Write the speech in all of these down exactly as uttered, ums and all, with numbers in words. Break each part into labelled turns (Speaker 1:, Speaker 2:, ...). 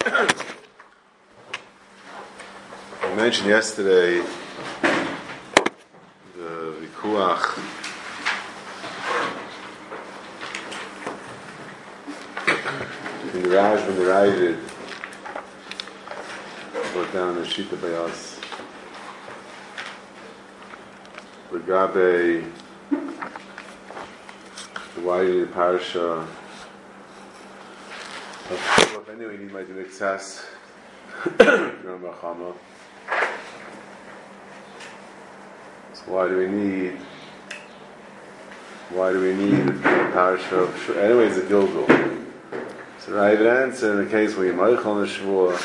Speaker 1: I mentioned yesterday the Vikuach in the Raj when the Ravid brought down the Shita Bayas Regabe the Wadi Parasha of anyway you might do excess Rambachama. So why do we need why do we need a parasha of anyways a Gilgul? So I have an answer in the case where you Meichel on the Shvuah.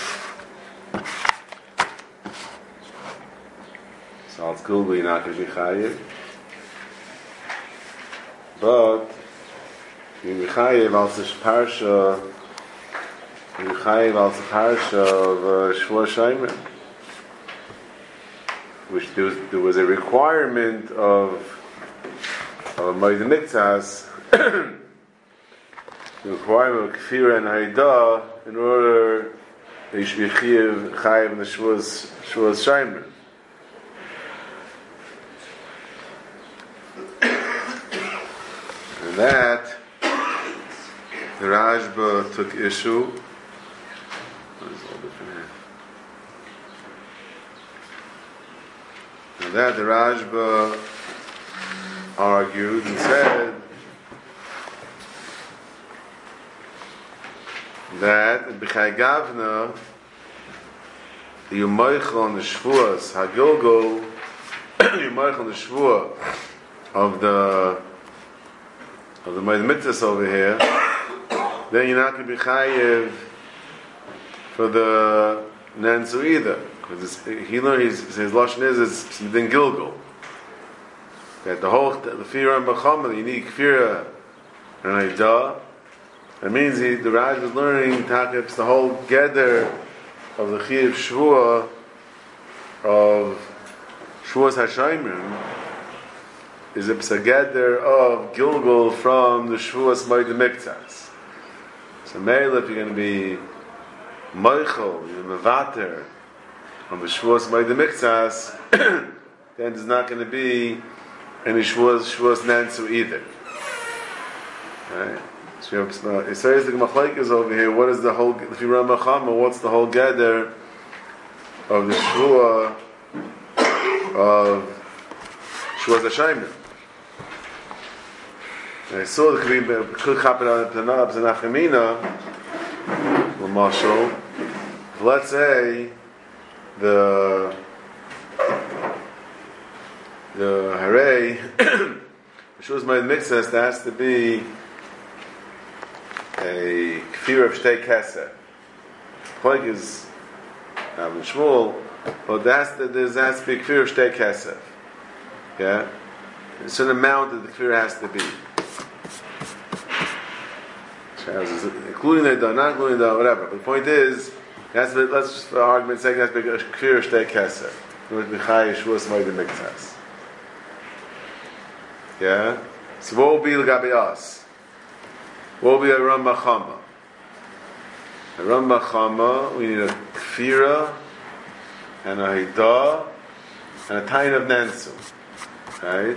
Speaker 1: So it's Gilgul, you're not going to be Chayiv. But you be Chayiv also parasha you Chayiv also parasha of uh, Shvuah Shaimer, which there was, there was a requirement of of Moed Mitzvahs, the requirement of Kfira and Haidah in order that you should be Chayiv Chayiv in the Shvuah Shaimer. And that the Rashba took issue. What is all different here? And that the Rashba argued and said that B'chai Gavna the Yumaychel on the Shvuas Hagilgul Yumaychel on the Shvuah of the of the Moed Mitzvahs over here, then you're not going to be Chayiv for the Nansu either. Because he learned his, his Lashon is it's within Gilgul. That the whole the Kfira and Bachama, you need Kfira and Haidah. That means he, the Raj was learning Takips the whole Geder of the Chiv Shvuah of Shvuas Hashayimim is a Psageder of Gilgul from the Shvuas Moed Mitzvahs. So Meila, if you're going to be Meichel, you're Mevater on the Shvuas Moed Mitzvahs, then there's not going to be any Shvuas Shvuas Nansu either. Right? So it says the Machlaik is over here. What is the whole? If you run Machama, what's the whole Geder of the Shvuah of Shvuas Hashayimim? I saw the Kavim could happen on the Tanab Zanachemina, Lamashal. Let's say the the Hare Shvuas Moed Mitzvahs there has to be a Kfir of Shtei Kesef. Like is Avin Shmuel, but that's the there has to be a Kfir of Shtei Kesef. Yeah, a certain amount that the Kfir has to be. Including the Dah, not including the whatever. But the point is, that's the, let's just for argument's sake, that's a Kfir Shtei Kesef. It would be Chai Shvuas Moed Mitzvahs. Yeah. So what will be l'gabe us? What will be a Ram Bachama? A Ram Bachama, we need a Kfira and a Haidah and a Tain of Nansu. Right?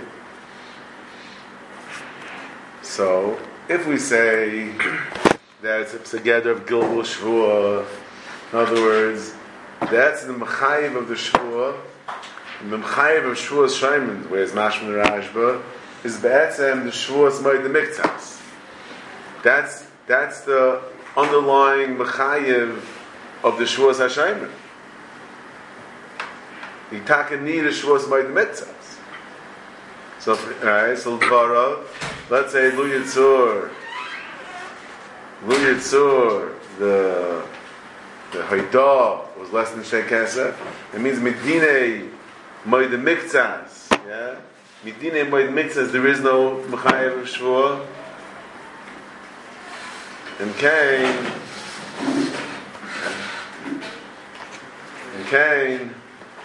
Speaker 1: So if we say that it's together of Gilgul Shvuah, in other words, that's the Mechayiv of the Shvuah, and the Mechayiv of Shvuah's Shaimin, whereas Mashman Rashba, is Be'etzem the Shvuah's Moed Mitzvahs. That's that's the underlying Mechayiv of the Shvuah's Hashaimin. You taka need a Shvuah's Moed Mitzvahs. So, alright, so Varav, let's say Lu Yitzur, Lu Yitzur, the the Haidah was less than Shtei Kesef. It means Medine Moed Mitzvahs. Yeah, Medine Moed Mitzvahs. There is no Mechayiv of Shvuah. And Cain, and Cain.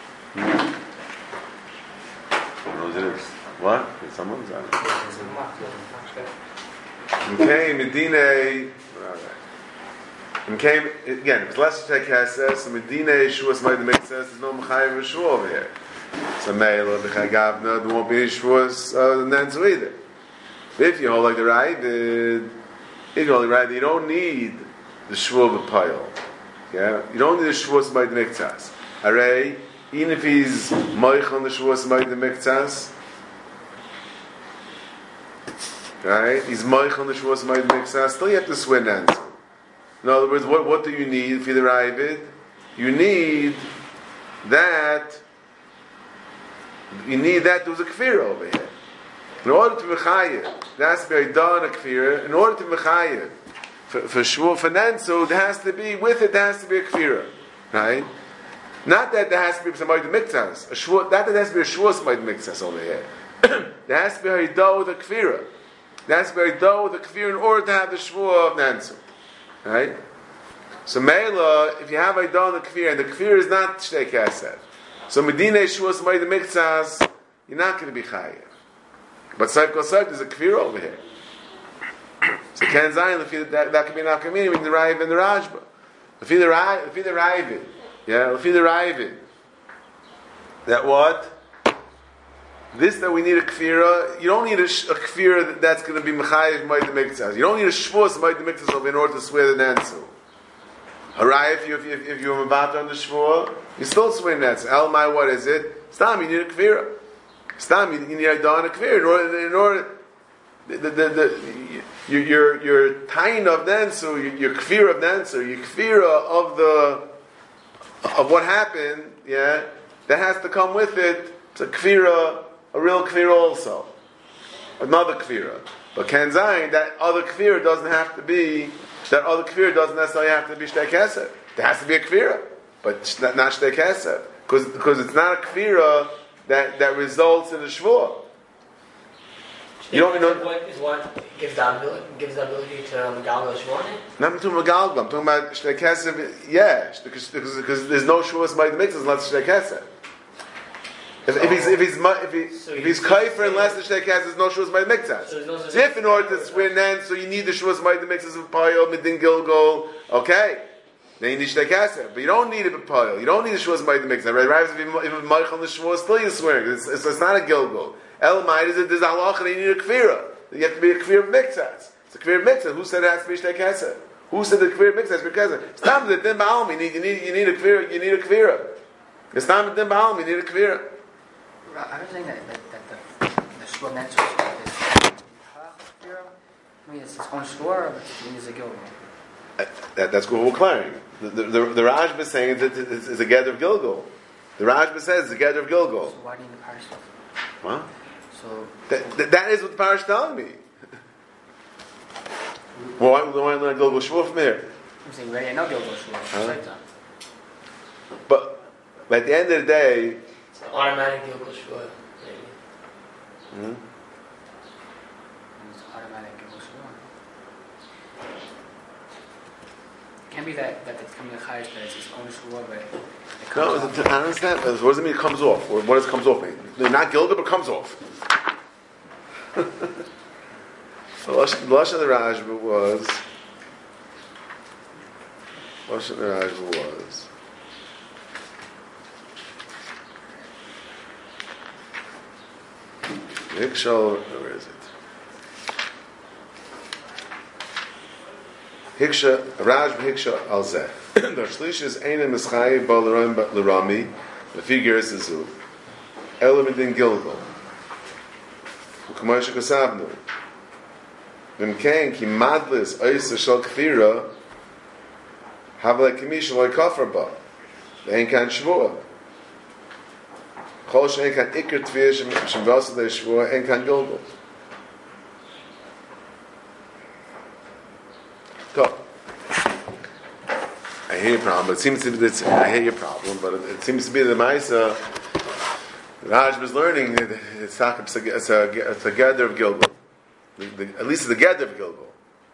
Speaker 1: What? Did someone say? Okay, Medine. And came again. If it's less to take Kesser, so Medina Yeshua's might make sense. There's no Mechayev Yeshua over here. So Meila B'chai Gavna, there won't be Yeshua's uh, Nenzu either. If you hold like the Ravid, if you hold like the Ravid, you don't need the Shvuah B'Payil. Yeah, you don't need the Shvuah B'Payil Miktzas. Array, even if he's Moich on the Shvuah B'Payil Miktzas, right? He's Moich on the Shvuah B'Payil Miktzas. Still, you have to swear Nenzu. In other words, what, what do you need for the Ravid? You need that. You need that. There was a kfir over here. In order to mechayev, there has to be a don a kfir. In order to mechayev, for for shvuah for nenzu, there has to be with it. There has to be a kfir, right? Not that there has to be somebody to miktzas. A shvuah, not that there has to be a shvuah somebody to miktzas over here. There has to be a do with a kfir. There has to be a do with a kfir in order to have the shvuah of nenzu. Right? So Meila, if you have a don the kfir, and the kfir is not shtei kesef, so Medina Yeshua somebody the miktzas, you're not going to be chayiv. But Saif Kosef, there's a kfir over here. So Ken Zayin, that, that could be an akamini between the Rav and the Rajba. Lefi the Rav, Lefi the Ravid, yeah, Lefi the Ravid. That what? This that we need a kfira, you don't need a, a kfira that, that's going to be mechayiv by the miktzas. You don't need a shvuah by the miktzas in order to swear the nenzu. Harai, if you if, if, if you're about on the shvuah, you still swear nenzu. El my, what is it? Stam, you need a kfira. Stam, you, you need a don a kfira in order in order the the, the, the your your your tain of nenzu, your, your kfira of nenzu, your kfira of the of what happened, yeah, that has to come with it. It's a kfira. A real kfira also. Another kfira. But Ken Zayin, that other kfira doesn't have to be, that other kfira doesn't necessarily have to be shtei kesef. There has to be a kfira, but not, not shtei kesef. Because it's not a kfira that, that results in a shvuah. You don't know.
Speaker 2: What is what gives the ability, gives the ability to Megalgal shvuah?
Speaker 1: Not to Megalgal. I'm talking about shtei kesef, yeah. Because, because, because there's no shvuah by the mixes unless shtei kesef. If, if he's if he's if, he, so if he's kaifer unless the shtei kesef, there's no shuas by the miktzas. So, no so if in order to swear nen, so you need the shuas by the miktzas of payil midin gilgol. Okay, then you need shtei kesef, but you don't need it with payil. You don't need the shuas by the miktzas. Right? Right? If you if you on the shuas, still you're swearing. It's, it's, it's not a gilgol. El ma'id is it? There's halacha. You need a kfira. You have to be a kfir of miktzas. It's a kfir of miktzas. Who said it has to be shtei kesef? Who said the kfir of miktzas? Because stop the din ba'alm. You need you need you need a kfir. You need a kfira. It's not the din ba'alm. You need a kfira.
Speaker 3: I was saying that, that, that the the shvuah mental shvuah is halach. I mean, it's its own shvuah, but it means a gilgul.
Speaker 1: That, that's what we're clearing. The, the, the, the Rajba is saying that it's, it's a gather of Gilgul. The Rajba says it's a gather of Gilgul.
Speaker 3: So why do you need the parish?
Speaker 1: What?
Speaker 3: So
Speaker 1: that, that, that is what the parish is telling me. Well, why do I learn Gilgul shvuah from here?
Speaker 3: I'm saying, ready? I know gilgul shvuah. Huh?
Speaker 1: But, but at the end of the day.
Speaker 2: Automatic gilgul shvuah.
Speaker 1: Mm-hmm.
Speaker 3: It's automatic gilgul shvuah. It can't be that, that it's coming to chayish, but it's its own shvuah, but it comes
Speaker 1: no,
Speaker 3: off.
Speaker 1: No, I understand. What does it mean it comes off? What does comes off mean? No, not gilgul, but comes off. The Lashon of the Rajba was... Lashon of the Rajba was... Hikshal, where is it? Hiksha, Raj Hiksha al Zeh. The Shlish is Einim Mischayev Balaram Larami, the figure is Zu. Elamidin Gilgal. Kumash Kasabnu. Vim Kain Ki Madlis Oisa Shal Kfira Havla Kamish Loy Kafrba. The Enkan Shvuah. Chol she'en kan ikr tvir shem v'asa le'shvuah en kan gilgul. So, I hear your problem, but it seems to be that I hear your problem, but it, it seems to be the Maisa Raj was learning that it's not it's a, it's a, it's a gather of gilgul. The, the, at least it's a gather of gilgul.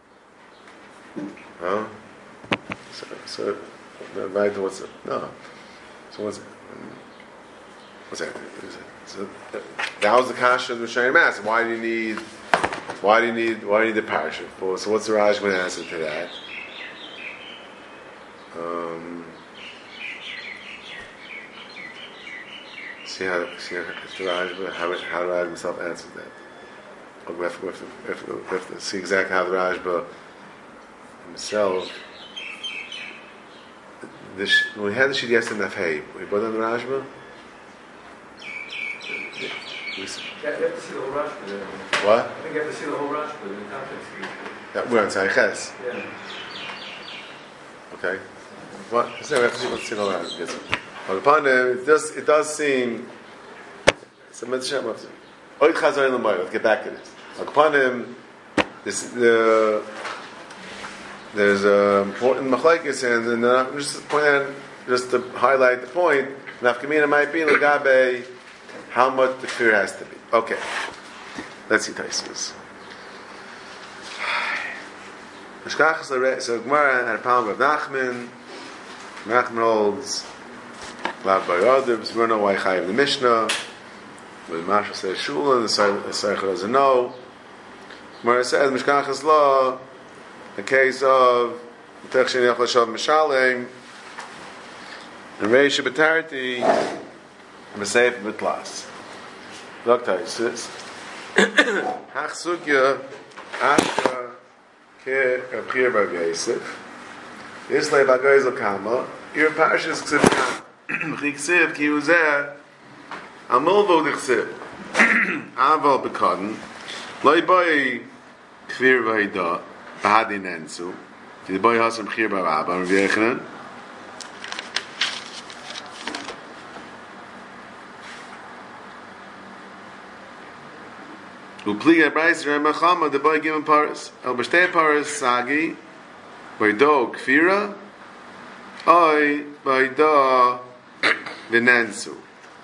Speaker 1: Huh? So, so, right? What's it? No. So what's it? What's that? So that was the kasha of the Shari Mass. Why do you need? Why do you need? Why do you need the parasha for? So what's the Raj going to answer to that? Um, see how see how the Rajba, how how the Rajba himself answers that. Or we have, to, we, have to, we, have to, we have to see exactly how the Rajba himself. The, when we had the sheet yesterday in Nafhei, we put on the Rajba. We,
Speaker 4: you have to see the whole Rashba there.
Speaker 1: What?
Speaker 4: I think you have to see the whole Rashba in the context.
Speaker 1: Yeah, we're on Tzayches.
Speaker 4: Yeah.
Speaker 1: Okay. What? So we have to see what's in all that. Yes. But upon it, it does it does seem. It's a mitzvah. Oid Chazar in the Let's get back to this. Upon him, this the there's an important machlekes, and uh, just point out, just to highlight the point. Nafkamina might be legabe how much the fear has to be. Okay. Let's see Taisus. So Gemara had a problem with Nachman. Nachman holds Lav Bayadib. We don't know why Chayiv the Mishnah. But the Mashal says Shula, the Seichel doesn't know. Gemara says Mishkachas law, the case of Tech Sheni Echel Shav Mishalem, and Reish B'Tarti, and B'Seif B'Tlas. Look, Taisus. Hach Sugya Ashka Ke Abchir Bar Yosef. Islay Bagoizel Kama. Your Parshas Ksiv Kam. Chiksiv Ki Uzeh. Amolvo Dichsiv. Aval B'Kodin. Loi Boi Kfir V'Hida. Bahadi Nensu. The boy has some B'Chir Bar Abba. And V'Yechnen. Upliga Bryce Remachama, the boy given Paris. El Bastei Paris Sagi, by Do Kfira, Oi, by Do Vinensu.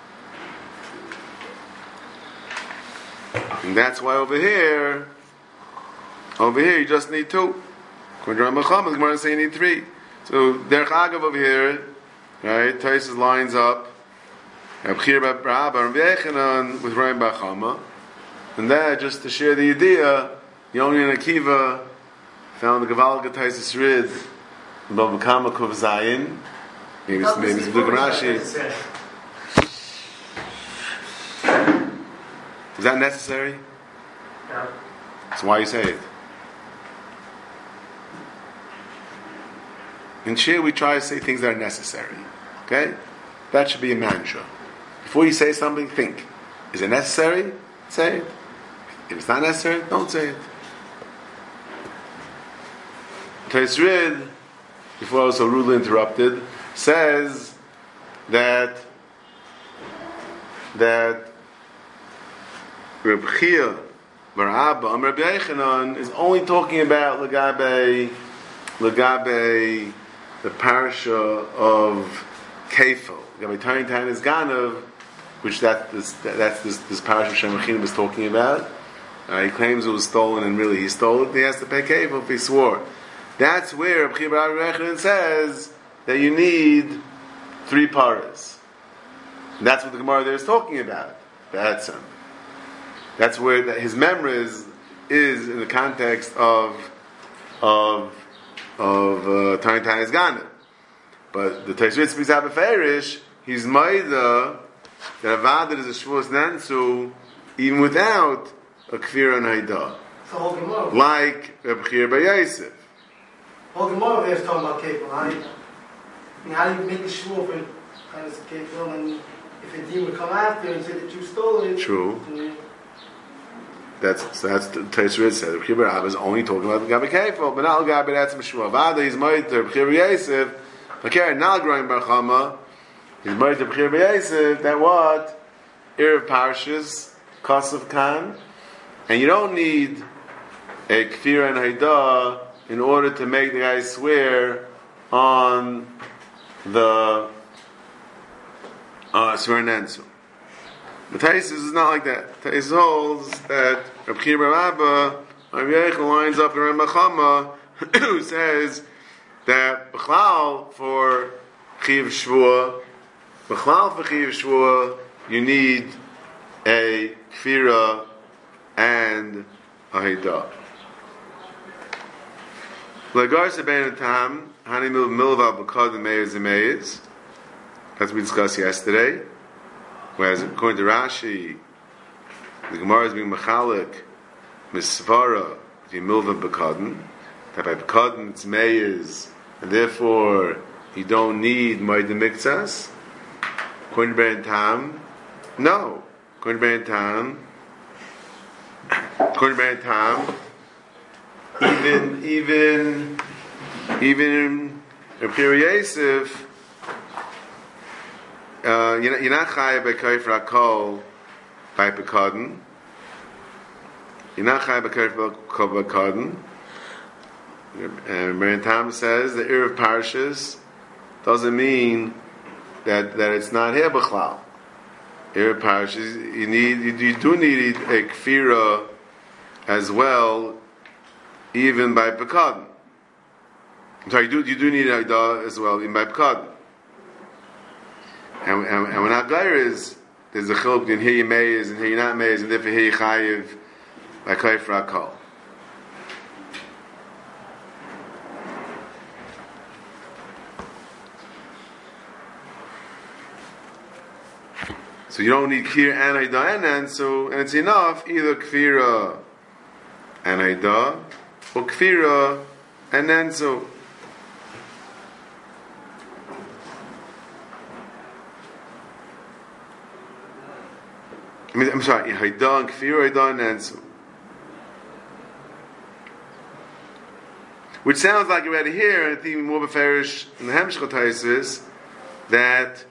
Speaker 1: And that's why over here, over here you just need two. According to Remachama, the Gemara say you need three. So, Derech Agav over here, right, Taisus lines up, Abchir B'Rabba and V'Yechanan with Ram B'Chama. And that, just to share the idea, Yoni and Akiva found the Gaval Gataisis Rid, Bava Kama Kuv Zayin, maybe it's maybe it's Rashi. Is that necessary?
Speaker 2: No.
Speaker 1: So why you say it? In Shir we try to say things that are necessary. Okay? That should be a mantra. Before you say something, think. Is it necessary? Say it. If it's not necessary, don't say it. Taisrid, before I was so rudely interrupted, says that that Reb Chia Bar Abba and Rabbi Yechanan is only talking about Legabe Legabe the parasha of Kefil. Legabe Tayin Tayin is Ganav, which that this, that's this, this parasha Shem Rechinim is talking about. Uh, he claims it was stolen, and really he stole it. He has to pay kefil if he swore. That's where Rabbi Yechanan says that you need three paras. And that's what the Gemara there is talking about. That's him. That's where that his memory is, is in the context of of of Tayin Tayin is Gana. But the Taisrit speaks out of Ferish. He's Maida that Avad is a Shvuas Nansu even without a Kfir and Haida.
Speaker 5: So whole Gemara.
Speaker 1: Like Reb Chir Bar Yosef.
Speaker 5: Whole Gemara there is talking about Kefil. How do you, I mean, how do you make a shvur for kind of Kefil, and if a demon would come after and say that you stole it?
Speaker 1: True.
Speaker 5: Then,
Speaker 1: That's so that's the Taisrit said. Reb Chir Bar Abba is only talking about the Gabi Kefil, but not Gabi that's Meshua. Vada is Maida Reb Chir Bar Yosef. Okay, now growing Bar Chama. He's Maida Reb Chir Bar Yosef. That what? Erev Parshas Kasav Khan. And you don't need a Kfir and Haida in order to make the guy swear on the uh, swear Nensu. But Taisus is not like that. Taisus holds that Reb Chir Bar Abba Rabbi Yechanan lines up in Rambam Chama who says that B'chlal for Chiv Shvua, B'chlal for Chiv Shvua, you need a Kfira and a Haida. Lagar Seben Tam Hani Mil Milva B'Kod Meis Meis. That's what we discussed yesterday. Whereas according to Rashi, the Gemara is being mechalik misvara the Milva B'Kod. That by B'Kod it's Meis, and therefore you don't need Moed Miktsas. According to Bein Tam, no. According to Bein Tam, according to Bein Tam, even even even in Yosef, uh, you're not chayav by kofar hakol by B'Kod. You're not chayav by kofar B'Kod. And Bein Tam says the Erev Parshas doesn't mean that that it's not here b'chlal. Erev Parshas, you need you, you do need a kfira as well, even by B'Kod. I'm sorry, you do you do need an Aidah as well, even by B'Kod. And, and, and when Agair is there's a chiluk between here you meiz and here you not meiz, and therefore here you chayiv by kofar hakol. So you don't need kfir and Aidah and then, so and it's enough either kfira and Aidah or kfira and then so. I mean, I'm sorry, Aidah and kfira, Aidah and then so. Which sounds like you already hear, and I think more beferish in the Hemshcha Taisis that.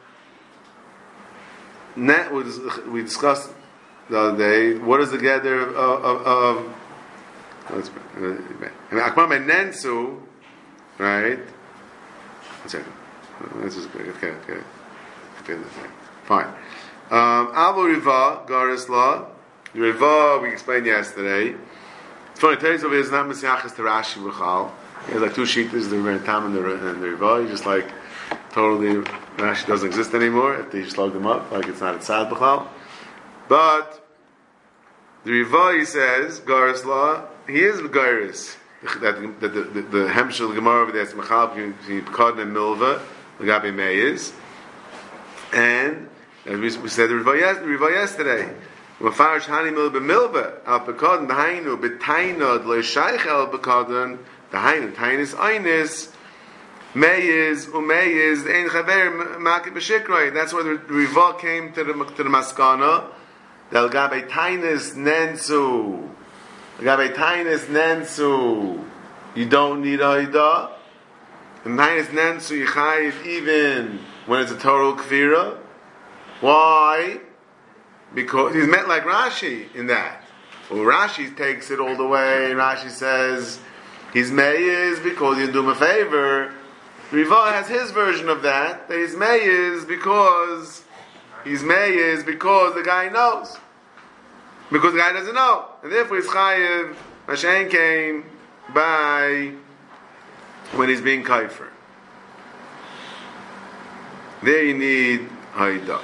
Speaker 1: Net, we discussed the other day. What is the gather of of, of Akmar by Nensu, right? One second. This is good. Okay, okay, okay. Fine. Um, Abu Riva Garis Law. The Riva we explained yesterday. It's funny. Today's over here is not Mesiachas to Rashi B'Chal. There's like two sheetahs, the Rebbein Tam and the and the Riva. You just like totally. Rashi doesn't exist anymore if they just log them up, like it's not a tzad b'chal. But the Riva, he says, Garis Law, he is Garis. That the the the, the Hemshel Gemara over there is mechal between B'Kod and Milva, L'gabi Meis, and as we, we said the Riva, yes, the Riva yesterday. Mefarish Hani Milva Milva Al B'Kod and Hainu B'Tainod Lo Shaych El B'Kod the Hainu Tainis Einis. Meyiz umeyiz ein chaver makit b'shikroi. That's where the Riva came to the to the maskana. Del gabe tainis nensu. Gabe tainis nensu. You don't need Aidah. And tainis nensu you chayiv even when it's a total kfira. Why? Because he's meant like Rashi in that. Well, Rashi takes it all the way. Rashi says he's meyiz because you do him a favor. Riva has his version of that. That he's meyiz because he's meyiz because the guy knows, because the guy doesn't know, and therefore he's chayiv. Mashen came by when he's being kaifer. There you need Aidah.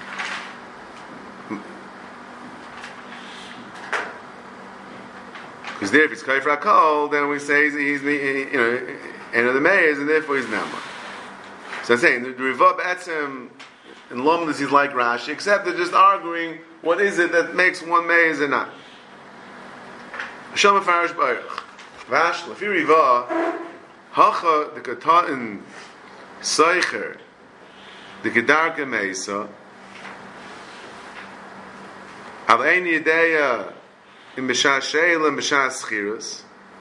Speaker 1: Because there, if it's kaifer hakol, then we say he's, you know, and of the Meis, and therefore he's Nama. So I'm saying, the Riva B'etzem, in Lomdus he's like Rashi, except they're just arguing, what is it that makes one Meis and not? Shama Farish Baruch. Vash, Lafi Riva, Hacha, the Kata'in, Seicher, the Kedarka Meisa, Al Ein Yedeya, in B'Shah Sheila, in B'Shah Schirus,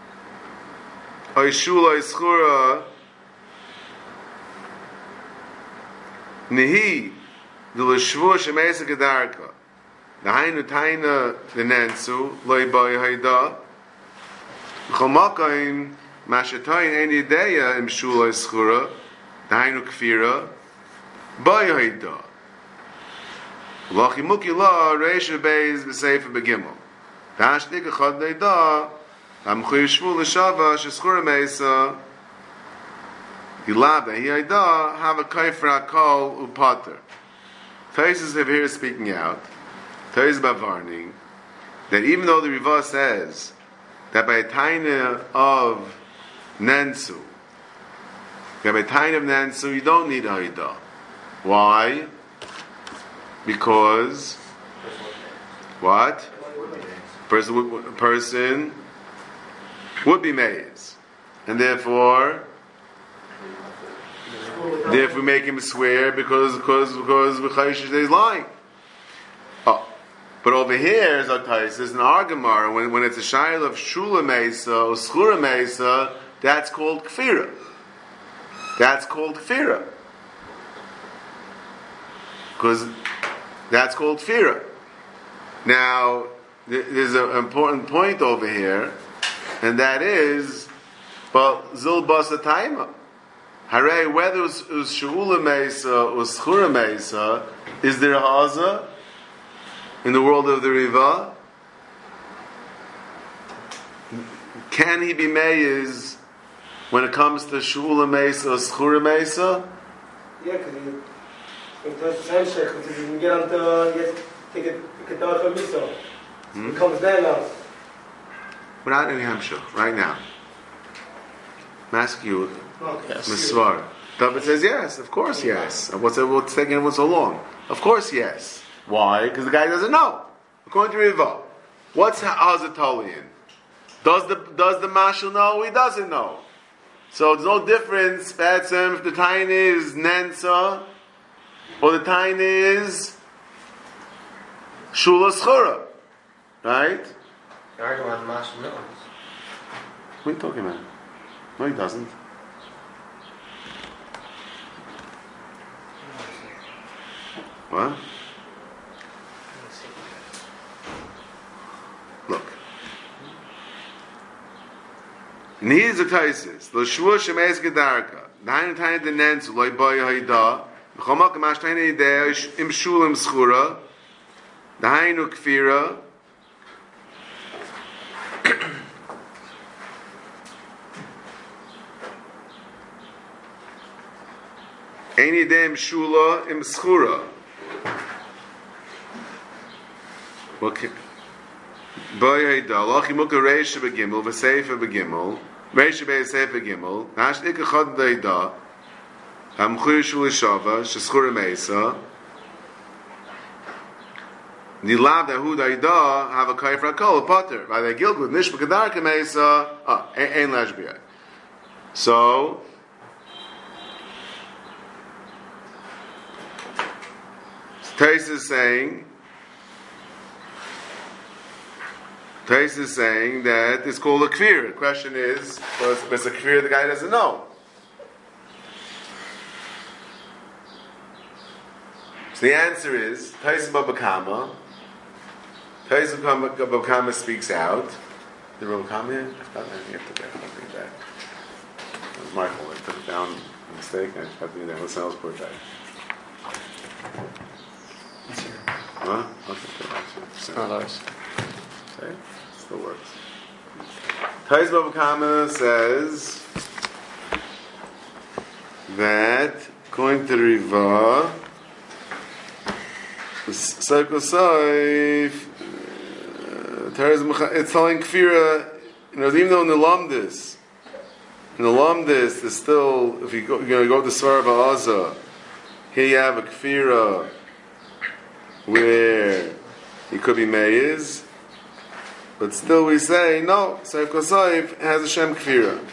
Speaker 1: Oishula Ischura Nihi the Lishvu Shemesa Gedarka the Hainu Taina the Nansu Loi Boy Haida Chomakaim Mashatoin Any Deya Im Shula Ischura the Hainu Kfira Boy Haida Lachi Muki La Reisha Beis B'Seifa Begimel Dashtik Echad Deida I'm Khuyshvu l'shava sheschura meisa. Gilada he Aidah have a kaifer hakol upater. Taisus have here speaking out. Taisus bavarning that even though the Riva says that by a taina of nensu You have a tiny of nen, so you don't need Haida. Why? Because what? Person would, person would be maize, and therefore, therefore we make him swear because because because B'chayish is lying. Oh, but over here is Aktais. There's an Argamar when when it's a shayla of Shula Mesa or Schura Mesa, that's called Kfira. That's called Kfira. Because that's called Kfira. Now, th- there's an important point over here, and that is, but Zil Basa Taima. Hare, whether it's Shula Mesa or Schura Mesa, is there a Haza in the world of the Riva? Can he be Meiz when it comes to Shula Mesa or Schura Mesa?
Speaker 5: Yeah, because you, if there's a same shit, because you can get on to, yes, take it, take it out from Miso. It comes there now.
Speaker 1: We're not in Hampshire right now. I'm asking you,
Speaker 5: Okay.
Speaker 1: Miswar. David says yes, of course yes. What's it, what's taking him so long? Of course yes. Why? Because the guy doesn't know. According to Riva, what's Hazatolian? Does the does the Mashal know? He doesn't know. So there's no difference. Batsim, if the tine is Nensa, or the tine is Shula Schura, right?
Speaker 2: You're arguing on Mashal knows.
Speaker 1: What are you talking about? No, he doesn't. What? Look. Needs a taisis. Lo shua shemeis gedarka. Dain tiny the nens loy boy haida. Chomak mash tiny idea im shulim schura. Dainu kfira. Any dem shula im schura. Okay. Boy haida. Lachi muka reisha begimel v'seifa begimel. Reisha be'seifa begimel. Nash ikka chad haida. Am chuy shula shava sheschura meisa. Nilav dahud haida have a kaifra kol potter. By the gilgud nishma kadarka meisa. Ah, ein lashbiyah. So. Tais is saying, Tais is saying that it's called a kfir. The question is, was it's a kfir the guy doesn't know. So the answer is, Tais Babakama, Tais Babakama speaks out. The Babakama here? I've got that. You have to get something back. That was my fault. I took it down a mistake. I just got to do that. Listen, I was poor guy. Huh? Okay,
Speaker 2: Not ours.
Speaker 1: Okay, still works. Tais Babakama says that going to the Riva, Circle Saif, it's telling Kfira, you know, even though in the Lamdis, in the Lamdis, there's still, if you go, you're going to go to Svara Ba'aza, here you have a Kfira where he could be Meiz, but still we say, no, Saif Kosaif has a Shem Kfira.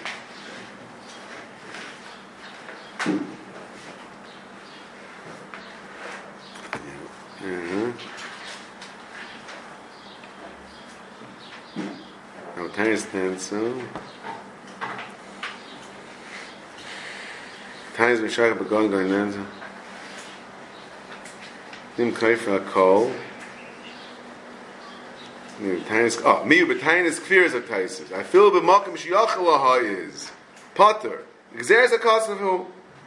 Speaker 1: Mm-hmm. Now, Tanya stands so. Tanya's Mishaka Bagon going Nanza. Nim Kaifra Kol. Oh, me, but Tainis Kfirs are Taisis. I feel the Makam Shiachalaha is Potter. Xeris a cost of who?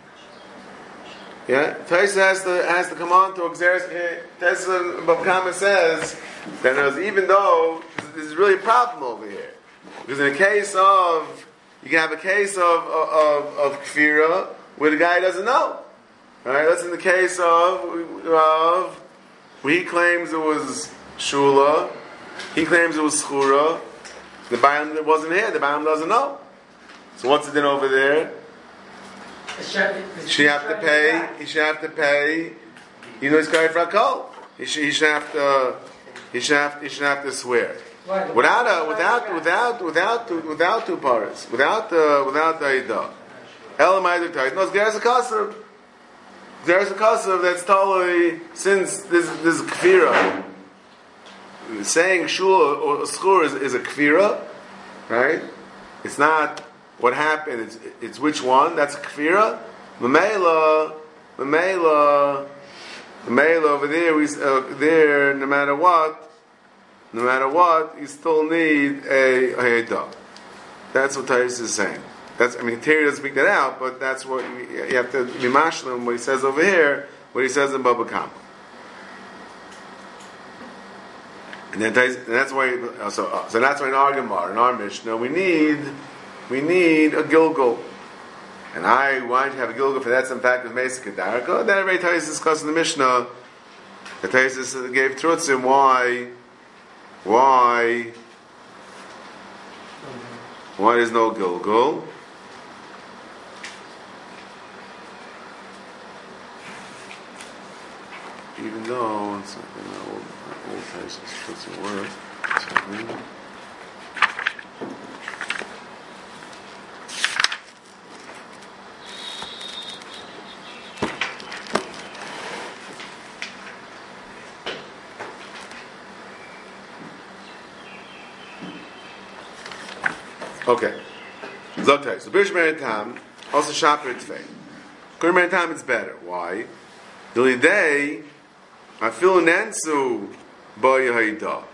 Speaker 1: Yeah, Tais has to has to come on to Xeris. Tais Babkama says that knows, even though this is really a problem over here, because in a case of you can have a case of of of Kfira where the guy doesn't know. All right, that's in the case of of where he claims it was Shula, he claims it was Schura. The Baam wasn't here. The Baam doesn't know. So what's it then over there? She have to pay. He should have to pay. You know, he's carried for a call. He should. He should have to. He should have. He should have to swear. Without a, without without without two, without two parts. Without the without the idah. Elamai the tight. No, there's a kasav. There's a kasav that's totally since this this kfira. Saying shul or schur is, is a kfira, right? It's not what happened. It's it's which one. That's a kfira. Mamela, mamela, mamela over there. We uh, there. No matter what, no matter what, you still need a haydah. That's what Taisa is saying. That's I mean, Terry doesn't speak that out, but that's what you, you have to be mashlim. What he says over here, what he says in Baba Kama. And then and that's why so so that's why in our Gemara, in our Mishnah, we need we need a Gilgul. And I wanted to have a Gilgul for that's in fact with Mesa Kedarka. Then everybody Taisus discussed in the Mishnah. The Taisus gave Trutzim why why why there's no Gilgul. Even though it's not, you know, old Taisus doesn't work. So, okay. Zotai. So Birish Meritam, also Shaper Tfei. Kur Meritam it's better. Why? Dilidei, I feel Nansu Boy Haida.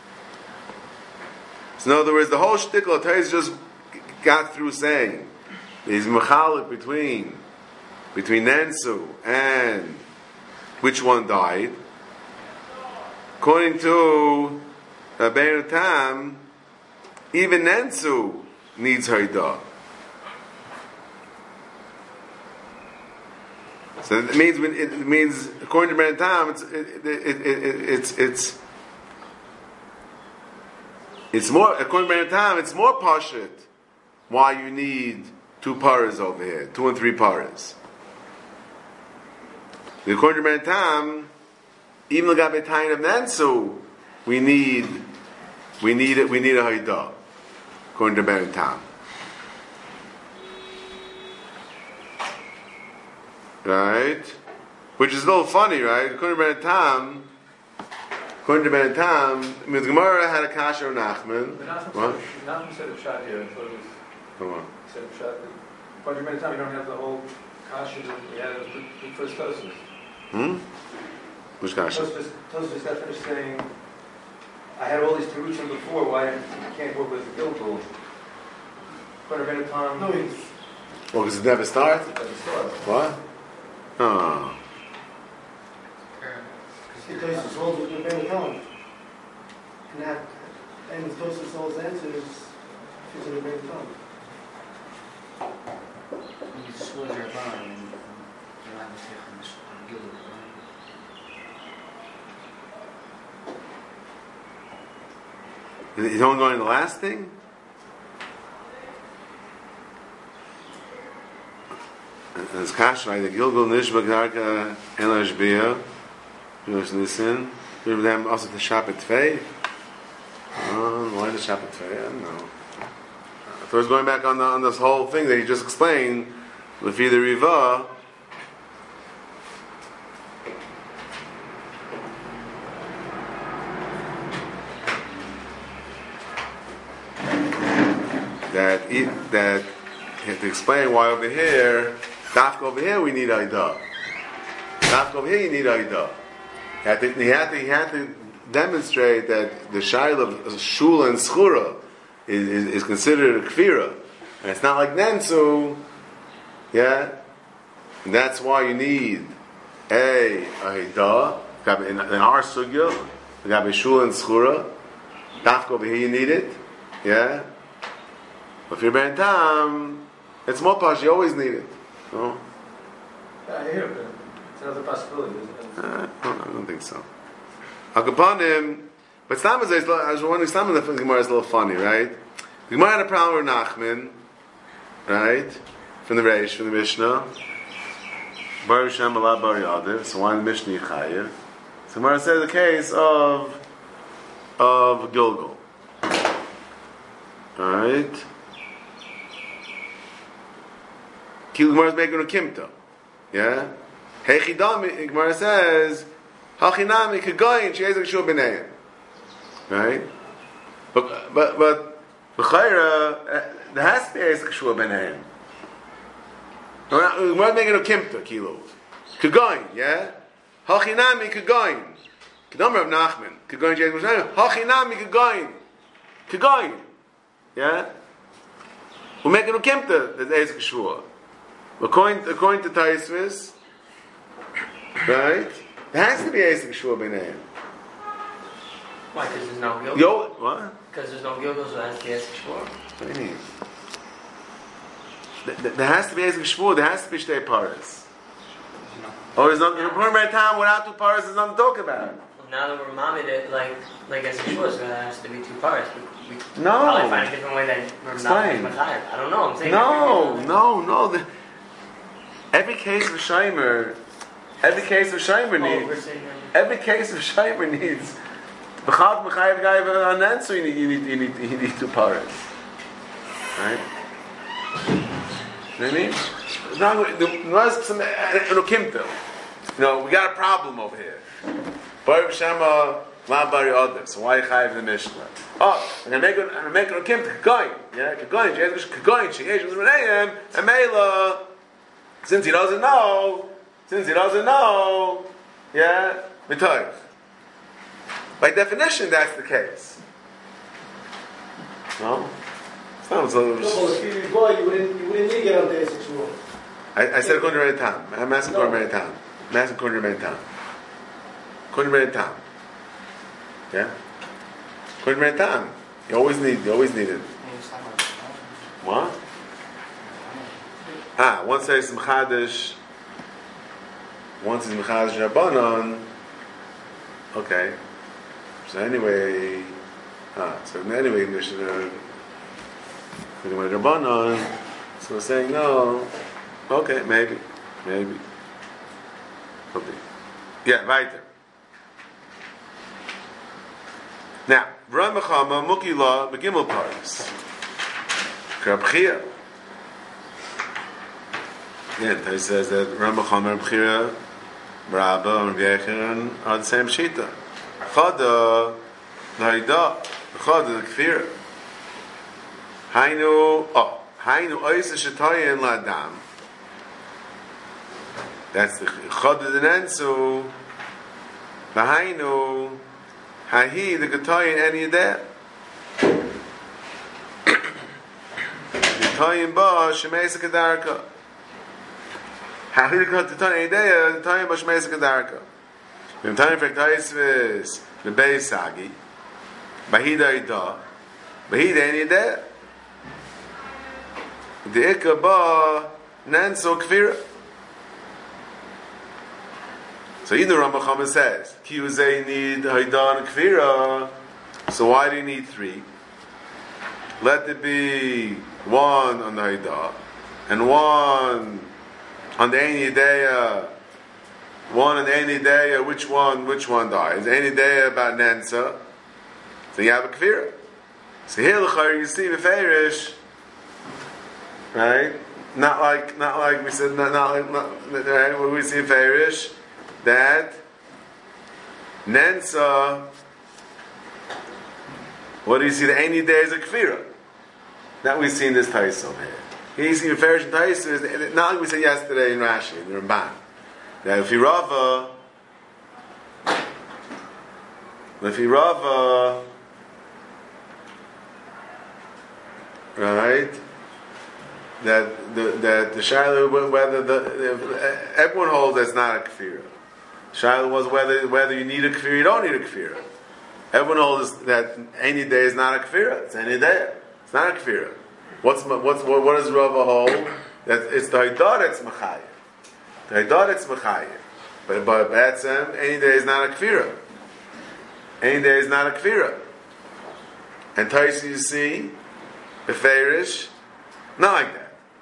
Speaker 1: So in other words, the whole shtickle Tais just got through saying is mechalik between between Nansu and which one died. According to uh, Bein Tam, even Nansu needs Haida. So it means it means according to Bein Tam, it's it, it, it, it, it's it's it's more according to Bein Tam, it's more pashut why you need two paras over here, two and three paras. According to Bein Tam, even the gabe tain of Nansu, we need we need it we need a Haida. According to Bein Tam. Right? Which is a little funny, right? According to Bein Tam, according to Bein Tam, I mean, the Gemara had a kasha of Nachman. What?
Speaker 4: Nachman said a shot here. I thought it was.
Speaker 1: Come on.
Speaker 4: Said a shot. According to Bein Tam, you don't have the whole kasha that we had in the first Tosfos.
Speaker 1: Hmm? Which kasha?
Speaker 4: Tosfos Tosfos got finished saying, I had all these terutzim before, why you can't work with the Gilgul? According to Bein Tam,
Speaker 5: No, it's
Speaker 1: Well, because it never starts?
Speaker 4: at the start.
Speaker 1: What? Oh.
Speaker 5: the Tosis holds with the Ben Khan. And that, and the Tosis holds answers is in the Ben Khan.
Speaker 3: You swore their bar and you'll have to take on the Gilgul.
Speaker 1: Is only going to the last thing? And it's kasha, right? The Gilgul Nishba Garka Elash Bia. Jewish Nissen. Remember them also the Shabbat Tvei? Oh, why the Shabbat Tvei? I don't know. So it's going back on, the, on this whole thing that he just explained. Lefi the Riva. That it, that he had to explain why over here, Dafka over here we need Aidah. Dafka over here you need Aidah. He had to, he had to, he had to demonstrate that the shail of Shula and Schura is, is, is considered a Kfira. And it's not like Nensu, yeah? And that's why you need a Aidah. In, in our Sugya, you got Shula and Schura. Dafka over here you need it, yeah? But if you're Bein Tam, it's more posh, you always need it. No?
Speaker 4: Yeah, I hear it. It's another possibility, isn't it?
Speaker 1: Uh, I don't think so. Akapanim, but Stam is, I was wondering, Stam in the Gemara is a little funny, right? The Gemara had a problem with Nachman, right? from the Reish, from the Mishnah. Baruch Shem Allah Bar Yadav. So why in the Mishnah Yichayev? So Gemara says the case of of Gilgal. All right. Kil Gemara is making a kimta. Yeah. Hechidami. Gemara says Hachinami Kagoyin Sheizak Shul B'neiim. Right. But but but B'chayra there has to be Sheizak Shul B'neiim. Gemara is making a kimta kilo. Kagoyin. Yeah. Hachinami Kagoyin. Kedamar of Nachman. Kagoyin Sheizak Shul B'neiim. Hachinami Kagoyin. Kagoyin. Yeah. We're making a kimta that's Sheizak Shul. According, according to Taisvis, right? There has to be Asik Shua B'neiim.
Speaker 2: Why? Because there's no Gilgal?
Speaker 1: Yo, what?
Speaker 2: Because there's no Gilgal, so there has to be Asik Shua.
Speaker 1: What do you mean? Th- th- There has to be Asik Shua, there has to be Shtei Paras. Or is not, in a point time without two Paras, there's nothing to talk about.
Speaker 2: Now that we're mamid it, like, like Asik Shua, so there has to be two parts. We, we
Speaker 1: No.
Speaker 2: probably find a different way than we're
Speaker 1: Explain.
Speaker 2: not Machayev. I don't know, I'm saying...
Speaker 1: No, no, no. The, every case of Shimer, every case of Shimer
Speaker 2: Oh, we're
Speaker 1: needs,
Speaker 2: saying... um,
Speaker 1: every case of Shimer needs, B'chad M'chayev Guy on answer, you need, you need, you need, you need two Paras. Right? You know what I mean? It's not, there was some, you know, we got a problem over here. Baruch Shema, Ma Bari Odev. So why Chayiv the Mishnah? Oh, I'm gonna make it. I'm gonna make it a kim to Kagoyin. Yeah, Kagoyin. Sheyesh Kagoyin. Sheyesh L'Renayim. And Meila, since he doesn't know, since he doesn't know, yeah, Mitoy. By definition, that's the case. No, sounds a little.
Speaker 5: No, if you boy, you wouldn't, you wouldn't need to get on the Asik Shua.
Speaker 1: I, I said according to Red Tam. I'm asking according to Red Tam. I'm asking according to Red Tam. According to Red Tam. Yeah? According to Red Tam. You always need, you always need it. What? Ah, one says Mechadish. One says Mechadish Rabbanon. Okay. So anyway, ah, so anyway, Mishnah. Rabbanon. So we're saying no. Okay, maybe, maybe. Okay. Yeah, weiter. Now, Ram Mechama Mukila Begimel Paris. Krabchia. Again, he says that Ram Mechama and Bchira, Rabba and Yechiran are the same shita. Chada, the Haida, Chada, the Kfira. Hainu, oh, Hainu Oisa Shetayin Ladam. That's the Chada the Nensu. Hainu, Hahi, the Gatayin, any of that. Gatayin Ba, Shemesa Kadarka. Hahi, the Gatayin, the Gatayin Ba, Shemesa Kadarka. Vim Tayin Frektaisvis, the Bei Sagi. Bahida Ida. Bahida, any of that. The Ika Ba, Nanso Kvira. So even the Ramachama says, Kiyuzei need Haidan and Kvira, so why do you need three? Let it be one on the Haidah, and one on the Ein Yedea, one on the Ein Yedea, which one, which one dies? Ein Yedea about Nansa, so you have a Kvira. So here, you see the Ferish, right? Not like, not like we said, not, not like, not, right? When we see Ferish, that Nensa, what do you see? The any day is a kfira. That we see in this Taisom here. Here you see the Ferish and Taisom is not like we said yesterday in Rashi, in the Ramban. That if you Rava, if you Rava, right? That the that the Shiloh, whether the everyone holds that's not a kfira. Shiloh was whether whether you need a kfira, you don't need a kfira. Everyone holds that any day is not a kfira. It's any day. It's not a kfira. What's what's what, what does Rava hold? That it's the Haidah that's Machayim. The Haidah that's Machayim. But but Batsam, any day is not a kfira. Any day is not a kfira. And Taisi, you see, the Ferish, not like that.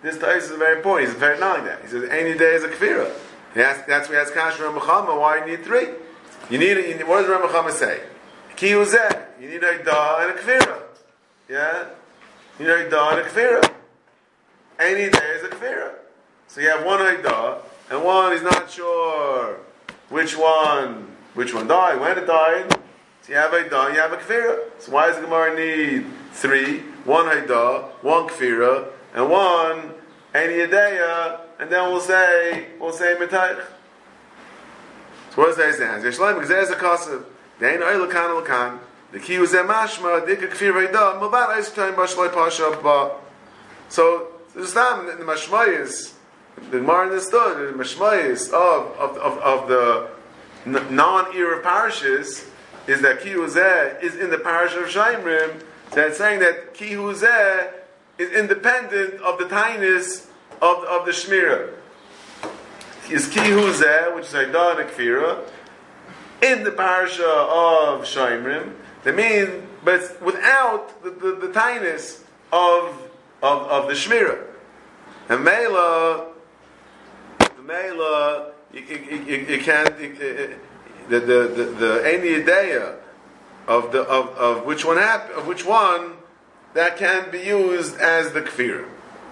Speaker 1: this Tais is very important. He's very knowing that. He says any day is a kfira. That's that's why he has kasher and mechama. Why you need three? You need. You need what does Reb Mechama say? Ki uzeh. You need a da and a kfira. Yeah. You need a da and a kfira. Any day is a kfira. So you have one da and one is not sure which one. Which one died? When it died? So you have a da, you have a kfira. So why does the Gemara need three? One hayda, one kfira, and one any adeya, and then we'll say we'll say mitayich. So what does that say? Yeshleim because there's a kasav. They ain't oil kan kan. The key was a mashma. Dik kfira hayda. Mabat ice time bashlei pasha ba. So there's time the mashma is the Gemara understood the mashma is of of of, of the non-era parishes is that ki huzeh is in the parish of Shaimrim. So it's saying that ki huzeh is independent of the tinus of, of the shmira. Is ki huzeh, which is Aidah and Kfira, in the parasha of Shaimrim. That means, but it's without the, the, the tinus of, of of the shmira. And Mela, the Mela. You, you, you, you can't you, you, the the the the any idea of the of, of which one hap, of which one that can be used as the kfira.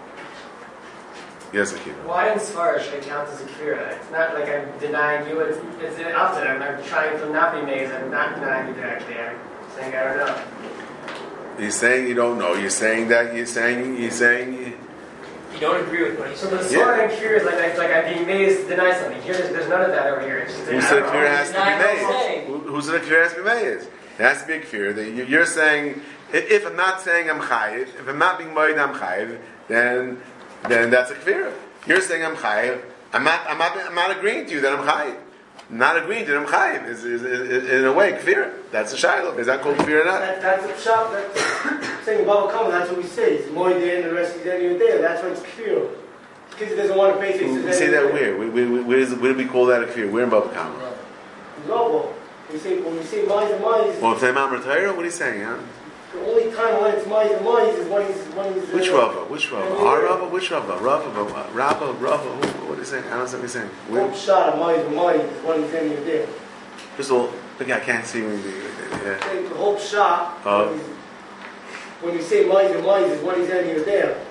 Speaker 1: Yes, Akira.
Speaker 6: Why in Sfar should it count as a kfira? It's not like I'm denying you. It's it's the opposite. I'm, I'm trying to not be mazed. I'm not denying you directly. I'm saying I don't know.
Speaker 1: You're saying you don't know. You're saying that you're saying you're saying.
Speaker 2: You don't agree with what he
Speaker 6: So
Speaker 2: said.
Speaker 6: the Sfar and kfira is like like like I'm being mazed to deny something. Here, there's, there's none of that over here. It's just
Speaker 1: Who
Speaker 6: I
Speaker 1: said
Speaker 6: don't
Speaker 1: kfira
Speaker 6: know.
Speaker 1: has to
Speaker 2: Deny
Speaker 1: be
Speaker 2: what he's
Speaker 1: made?
Speaker 2: saying.
Speaker 1: Who, who said kfira has to be made? It has to be a kfira. That you- You're saying if if I'm not saying I'm chayiv, if I'm not being made I'm chayiv, then then that's a kfira. You're saying I'm chayiv. I'm not. I'm not. I'm not agreeing to you that I'm chayiv. Not agreeing to that I'm chayiv is, is, is, is in a way kfira. That's a shiloh. Is that called kfira or not?
Speaker 5: That, that's a shop. That's saying about coming. That's what we say. It's more there and the rest is there. You're there. That's why it's clear. Because he doesn't want to pay
Speaker 1: We, we say that where? We, we, we, where, is, where do we call that a kfir? Where in Baba Kama?
Speaker 5: No, we say when we say mines and mines.
Speaker 1: Well, if they Mamre Torah, what are you saying, huh?
Speaker 5: The only time when it's mines and mines is when he's when he's.
Speaker 1: Which
Speaker 5: uh,
Speaker 1: Rava? Which Rava? Our Rava? Which Rava? Rava? Rava? Rava? Who- What are you saying? I don't know what you're saying. Where?
Speaker 5: Hope shot of mines and mines is when he's in there.
Speaker 1: First of all, look, I can't see when you yeah.
Speaker 5: Say the hope shot.
Speaker 1: Oh.
Speaker 5: When, he's, when we say mines and mines is when he's in here there.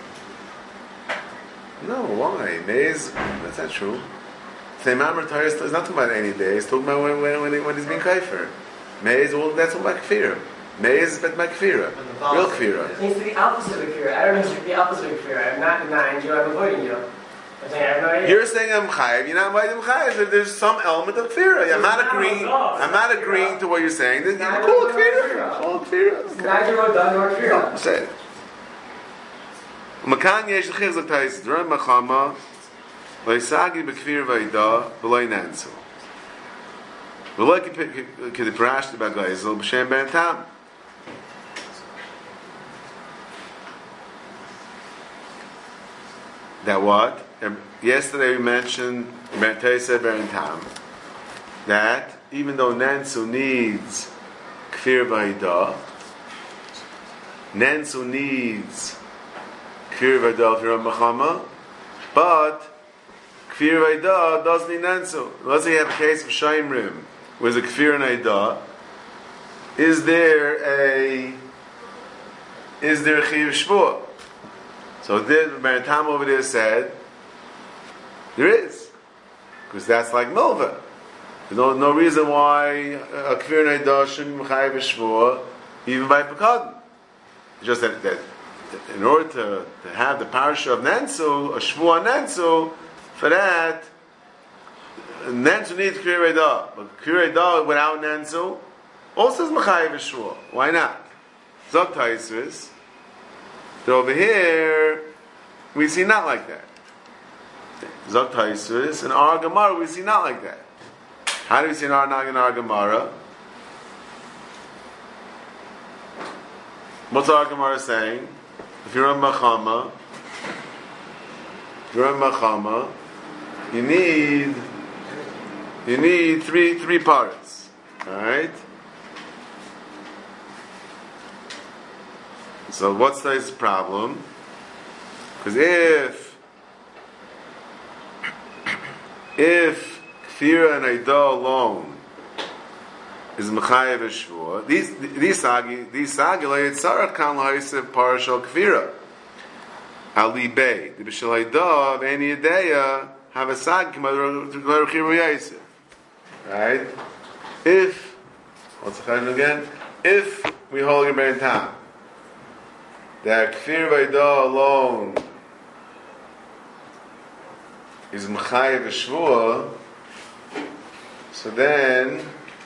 Speaker 1: No, why? Maze, that's not true. Say Mamre Torah is not talking about any day. It's talking about when, when, when, when he's being kaifer. Maze, well, that's all about kfira. Maze is about kfira. Real kfira.
Speaker 6: It needs to be opposite of a kfira. I don't know if it's the opposite of a kfira. I'm not denying you. I'm avoiding you. I'm saying I have no idea.
Speaker 1: You're saying I'm chayiv. You're not I'm chayiv. There's some element of kfira. I'm not agreeing. I'm not agreeing to what you're saying. This is cool kfira. Cool kfira.
Speaker 6: Neither Rodan nor kfira.
Speaker 1: Say it. Makan yesh l'chizak tais drum machama loisagi b'kfir v'ayda v'loy nansu v'loy k'di parashti b'gayzel b'shem ben tam. That what? Yesterday we mentioned Ben Teiseh Ben Tam that even though nansu needs kfir v'ayda, nansu needs Kfir Vayda Kfir Machama, but Kfir Vayda doesn't need Nansu. Let's say you have a case of Shaimrim, where there's a Kfir and Aida. Is there a is there a Chiv Shvua? So the Baratam over there said there is, because that's like Milva. There's no, no reason why a Kfir and Aida shouldn't be Chayiv Shvua even by Pekadon. Just that. that in order to, to have the parasha of Nansu, a Shvu on Nansu, for that, Nansu needs K'rei Da. But K'rei Da without Nansu also is Machayev Shvu. Why not? Zog Taisvis, that over here, we see not like that. Zog Taisvis, in our Gemara, we see not like that. How do we see in our Nag in our Gemara? What's our Gemara saying? If you're a machama, if you're a machama, you need you need three three parts. Alright? So what's this problem? Because if if kfira and Eidah alone is mechayev a shvua, these these sagi these sagi leitzarach kan la'iseh parashal kfira. Ali Bey, the Bishal Eidah, any ideya have a sag right? If what's the question again? If we hold your main time, that kfir v'eidah alone is mechayev shvua, so then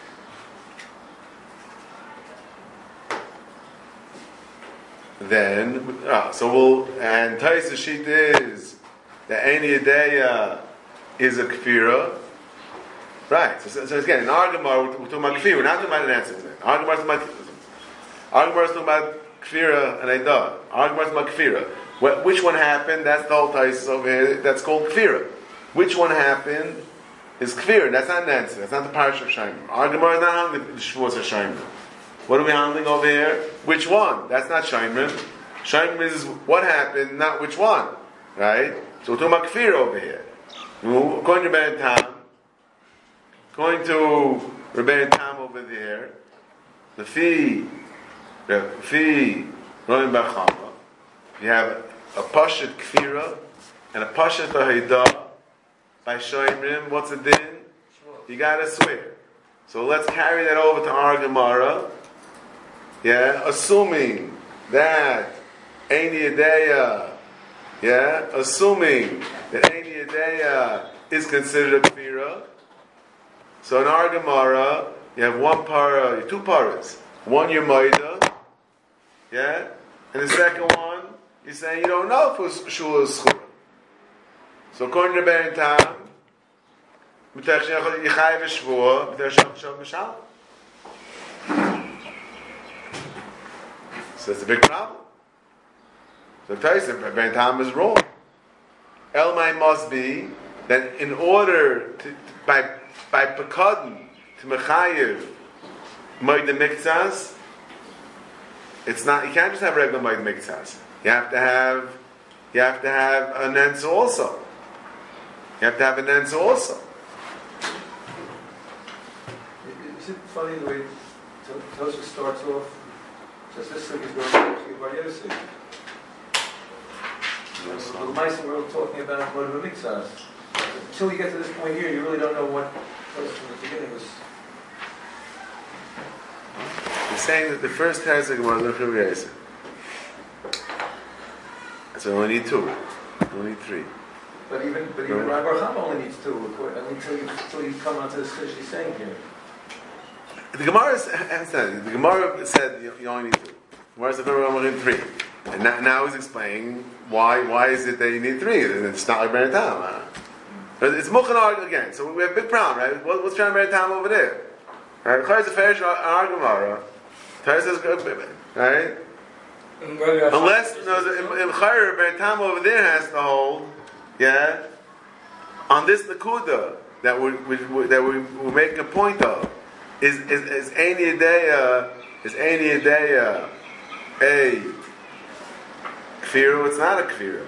Speaker 1: then ah, so we'll and Taisa sheet is that any ideya is a kfira. Right, so, so again, in our Gemara, we're, we're talking about kfir. We're not talking about an answer today. Our Gemara is talking about our Gemara is talking about kfira and eidah. Our Gemara is talking about kfira. Well, which one happened? That's the whole Taisus over here. That's called kfira. Which one happened is kfira. That's not an answer. That's not the parish of Shaimon. Our Gemara is not handling the Shavuos of Shaimon. What are we handling over here? Which one? That's not Shaimon. Shaimon is what happened, not which one. Right? So we're talking about kfira over here. According to Ben Tam, going to Rebbeinu Tam over there, the fee, the fee, Rolim Bachama, you have a Pashat Kfira and a Pashat Eidah by Shoimrim. What's the din? You gotta swear. So let's carry that over to our Gemara. Yeah, assuming that Eini Yedeya, yeah, assuming that Eini Yedeya is considered a Kfira. So in our Gemara, you have one para, two paras. One you're Maida, yeah? And the second one, you're saying you don't know if it was Shul or Schura. So according to Ben Tam, Yichayev Shvua, so that's a big problem. So Taisa, Ben Tam is wrong. Elmai must be that in order to, by by Pekadon to Mechayev Moed Miktzas, it's not, you can't just have regular Moed Miktzas. You have to have you have to have an Nens also. You have to have an Nens also.
Speaker 4: Is it funny the way Tosfos starts off? Just this thing is going to be by Yosef. The Meissen we're talking about Moed Miktzas. Until you get to this point here, you really don't know what was from the beginning was.
Speaker 1: He's saying that the first Hezek was Lechiv Yosef. So we only need two. We only need three.
Speaker 4: But even but even Rabbi Bar Chama only needs two. Until you until you come onto this fish he's saying here.
Speaker 1: The Gemara is, the Gemara said you, you only need two. The Gemara said we only need three. And now, now he's explaining why why is it that you need three? It's not like Beretam. Huh? It's Mukhanag again. So we have a big problem, right? What, what's trying to Beretam over there? Right? Chayes a fair our Gemara. Chayes is good, right? Unless no, in Chayes Beretam over there has to hold, yeah, on this Nakuda that we, we, we that we we're making a point of is is is Eini Yedeya is Eini Yedeya a Kfira? It's not a Kfira.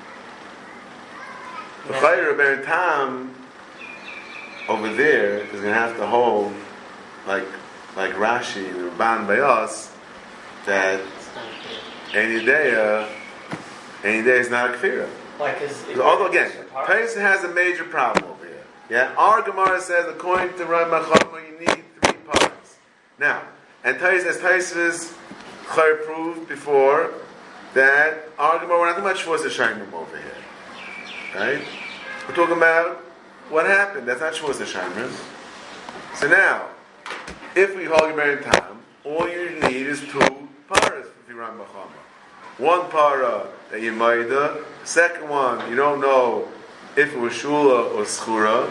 Speaker 1: The Chayr Rebbeinu Tam over there is going to have to hold, like like Rashi and Ramban by us, that Eini Yedeya, Eini Yedeya is not a Kfira.
Speaker 2: Like, is, is
Speaker 1: Although again, Taisa has a major problem over here. Yeah, our Gemara says according to Rambam Chachma you need three parts. Now, and Taisa, as Taisa's Chayr proved before, that our Gemara, we're not talking about Shavuos Hashaimim over here. Right? We're talking about what happened. That's not Shavuos Hashaimim. So now, if we hold Gemer in time, all you need is two paras if you run Bachama. One para that you maida, second one you don't know if it was Shula or Schura.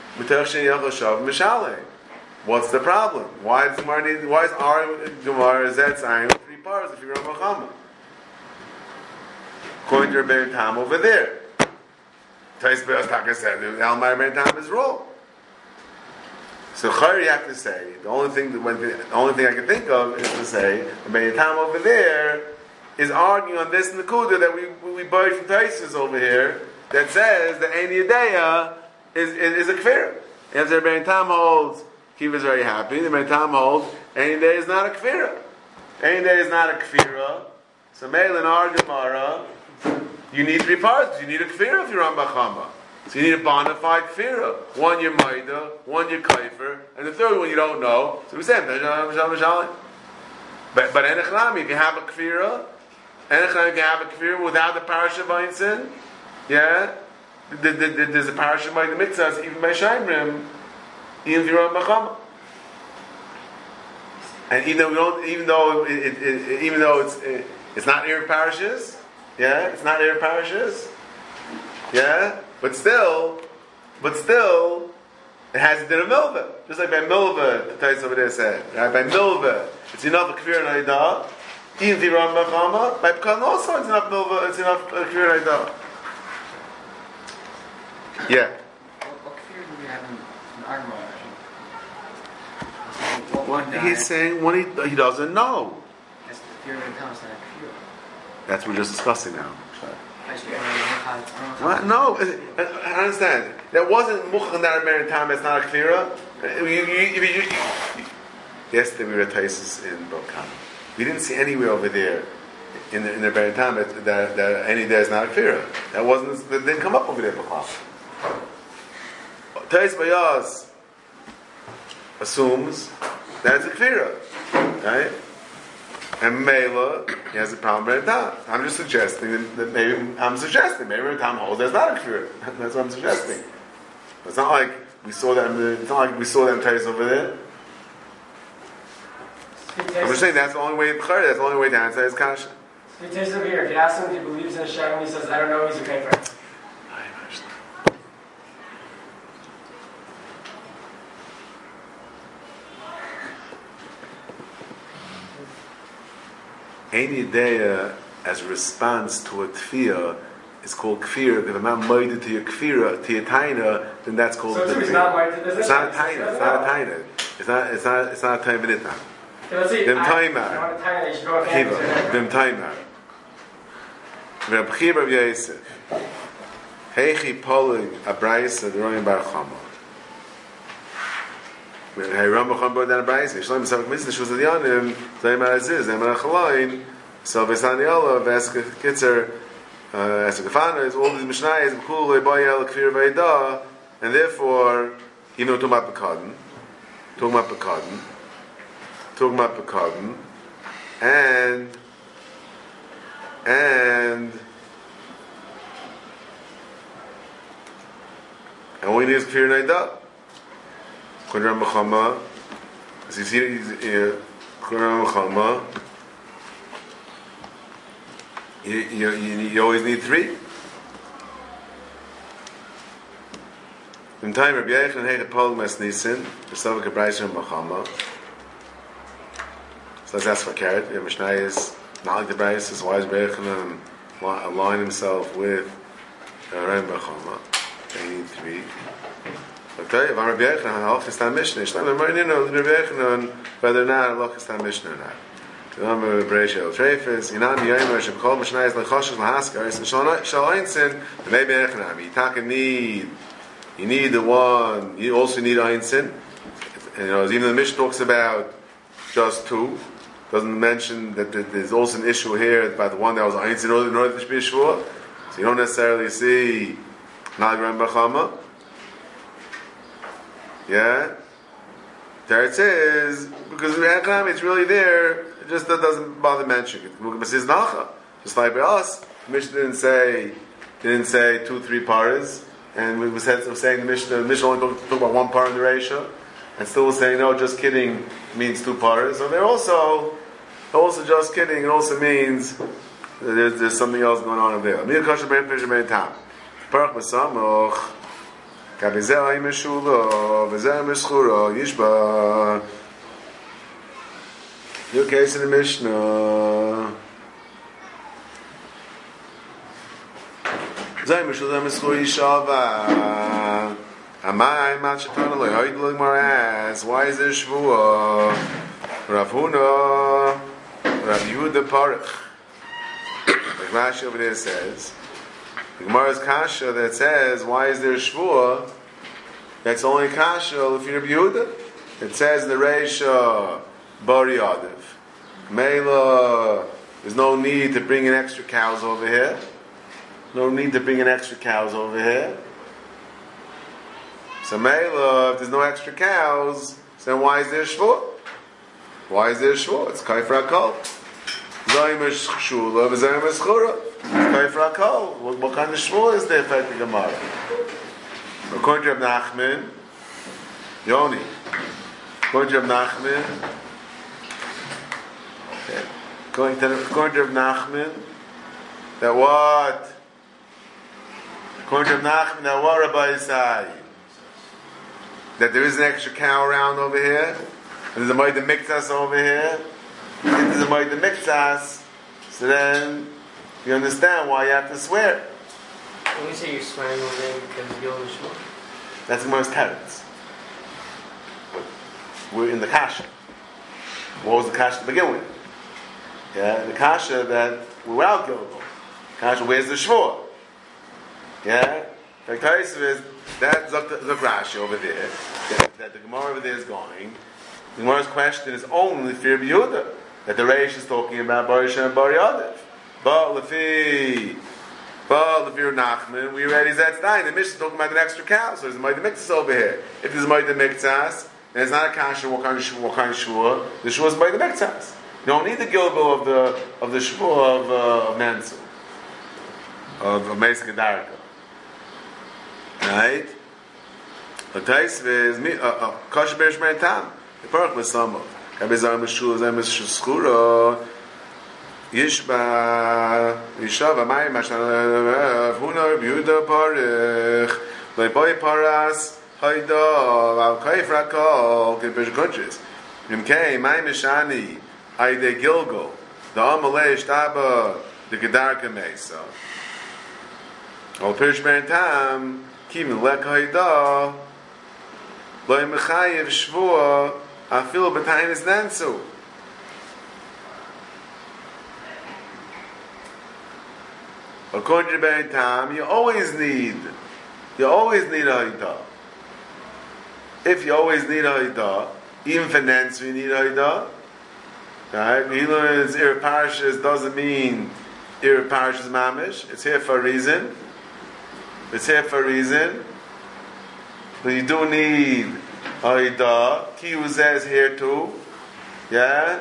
Speaker 1: What's the problem? Why does Gemara need? Why is our Gemara Zet saying three paras if you run Bachama? According to Rebbeinu Tam over there. Tais Be'as Taka said, Al Rebbeinu Tam is wrong. So Chayr you have to say, the only thing that when the, the only thing I can think of is to say, Rebbeinu Tam over there is arguing on this Nakuda that we we borrowed from Taisus over here that says that Ein Yedeya is, is, is a kfir. As the Rebbein Tam holds, Kiva is very happy. The Rebbein Tam holds, Ein Yedeya is not a kfira. Ein Yedeya is not a kfira. So Meil in our Gemara, you need three parts. You need a kfira if you're on Bachama. So you need a bona fide kfira. One you're Maida, one you're Kaifer, and the third one you don't know. So we say, but but Enechlami, if you have a kfira, Enechlami, if you have a kfira without the parasha Vainsin, yeah, the, the, the, there's a parasha by the mitzvahs, even by Shaimrim, even if you're on Bachama. And even though we don't, even though it, it, it, even though it's it, it's not Erev parashas, yeah, it's not Erev parashas, yeah, but still, but still, it has a din of milva. Just like by milva, the Tais over there said, right? By milva, it's enough a kfir and aidah. Even if you're on Bachama, by Pekan also, it's enough milva, it's enough a kfir and aidah. Yeah.
Speaker 3: What, what kfir do we have in, in Armor? What one guy?
Speaker 1: He's saying when he he doesn't know.
Speaker 3: That's the kfir of Thomas, not a kfir.
Speaker 1: That's what we're just discussing now.
Speaker 3: Actually, I don't know how it's- I don't know how
Speaker 1: What?
Speaker 3: it's-
Speaker 1: No, I I understand. That wasn't muchan that Rebbein Tam. It's not a kfira. You, you, you, you, you, yesterday we read Taisus in Bokan. We didn't see anywhere over there in the in the Rebbein Tam that, that, that any day is not a kfira. That wasn't. That didn't come up over there. Bokan. Taisus Bayaz assumes that it's a kfira, right? And Mela, he has a problem with Rebbein Tam. I'm just suggesting that, that maybe I'm suggesting maybe Rebbein Tam holds that's not a kfir. That's what I'm suggesting. It's not like we saw that. In the, it's not like we saw them Tais over there. I'm just saying that's the only way. That's the only way to answer his kasha.
Speaker 6: He takes over here. If you ask him if he believes in Hashem, he says, I don't know, he's okay for it.
Speaker 1: Ein Yedeya as a response to a tefiyah is called kfir. If I'm not moided to your kfira, to your taina, then that's called
Speaker 6: So
Speaker 1: a
Speaker 6: too, he's
Speaker 1: kfir.
Speaker 6: not moided to
Speaker 1: It's not a taina. It's not a taina. It's not. It's not. It's not a taina v'nitna.
Speaker 6: Okay, let's see.
Speaker 1: Them
Speaker 6: I-
Speaker 1: timer.
Speaker 6: I want a time that you should go with
Speaker 1: Kiva.
Speaker 6: him.
Speaker 1: Them taina. Reb Chiba Reb Yosef. Heichi Poling Abraisa D'Royim Bar Chama. Hey, Ram Bacham Bar Dan Abraisa. Shalom B'Savak Mitzvah Shuz Adyanim. Zayim Araziz. Zayim Arachalayin. So Besan Yola Vesk Kitzer. Esagafana is all these Mishnayos. B'Kul Le'Bayel Kfir V'Eidah. And therefore, you know, talking about Pekadon. Talking about Pekadon. Talking about Pekadon. And And and all you need is Kfir Naida. Kuram B'chama. As you see, Kuram B'chama. You, you, you, you always need three. In time, Rabbi Yechon Heicha Paul Mas Nissen, B'Savak Abraisa B'chama. So let's ask for carrot. We have Mishnayos. Not like the Bryce is wise Berechon and align himself with Ram Bechama. They need three. But tell you, if I'm Rabbi Yechon, I'll have to stand Mishnah. It's not Rabbi Yechon whether or not I'll have to stand Mishnah or not. I'm a Brescia El Trefis, Inan Yomer, Shemkol Mishnah is Lechoshes Lahaskar, and Shal Einsin, the Maybe Echanam. You take a need, you need the one, you also need Einsin. And you know, even the Mishnah talks about just two. Doesn't mention that there's also an issue here about the one that was Einz in order, in order to be Shvuah. So you don't necessarily see Nagram Bachama. Yeah? There it is, because it's really there, it just doesn't bother mentioning it. But it's Nacha. Just like by us, the Mishnah didn't say, didn't say two, three paras, and we were saying the Mishnah, the Mishnah only talked talk about one par in the ratio. And still saying, no, just kidding means two paras. So they're also, also just kidding, it also means there's, there's something else going on over there. Mir kasha ben pisha ben tam. Parach masamoch, kabizeh ay meshula, vizeh meschura, yishba. Your case in the Mishnah. Zeh meshula meschura yishava. Amai Machatana Loy Maras. Why is there Shvuah? Rav Huna, Rav Yehuda Parich. Rashi over there says, the Gemara's kasha that says, why is there a shvua? That's only kasha if you're Rabbi Yehuda. It says in the Reisha, Bari Adiv. Mela, there's no need to bring in extra cows over here. No need to bring in extra cows over here. So Mela, if there's no extra cows, then why is there a shvua? Why is there a shvua? It's Kaifra Kol. Zayim is Shula, Zayim is Chura. Kaifra Kol. What kind of shvua is there for the Gemara? According to Reb Nachman, Yoni, according to Reb Nachman, okay. according to according to Reb Nachman, that what? According to Reb Nachman, that what Rabbi Yisai? That there is an extra cow around over here, and there's a Moed Miktas over here, and there's a Moed Miktas, so then you understand why you have to swear.
Speaker 2: When you say you're swearing over there because you're the shul,
Speaker 1: that's the most teretz. We're in the kasha. What was the kasha to begin with? Yeah, the kasha that we're without Gilgal. Kasha, where's the shvur? Yeah, the case is that the Rashi over there, that, that the Gemara over there is going. The Gemara's question is only for Rabbi Yehuda, that the Reish is talking about Barisha and Bari Adiv. But Lefi. But if you're Nachman, we already said Stein. The Mishnah is talking about an extra cow, so there's a Moed Miktas over here. If there's a Moed Miktas, then it's not a kasha. What kind of shvua? What kind of shvua? The shvua is Moed Miktas. You don't need the gilgal of the of the shvua of uh, of Nansu, of of Meis Gedarka. Right? The taste is me. Kasha berish mein tam. The perk was some of. Kabezar mishul zay mishul Yishba Yishava Mai Mashal Huna Yehuda Parich Leiboy Paras Haida Al Kaifra Kol Kipish Kunches Nimkei Mai Mishani Aide Gilgal the Amalei Shtaba the Gedarka Mesa Al Pirish Ben Tam Kim Lek Haida Loi Mechayev Shvua Afil B'Tainis Nansu. According to Ben Tam, you always need, you always need a Haida. If you always need a Haida, even for Nance we need a Haida. Right? He learns Ir Parashas doesn't mean Ir Parashas Mamish. It's here for a reason. It's here for a reason. But you do need a Haida. Kiyu says here too. Yeah?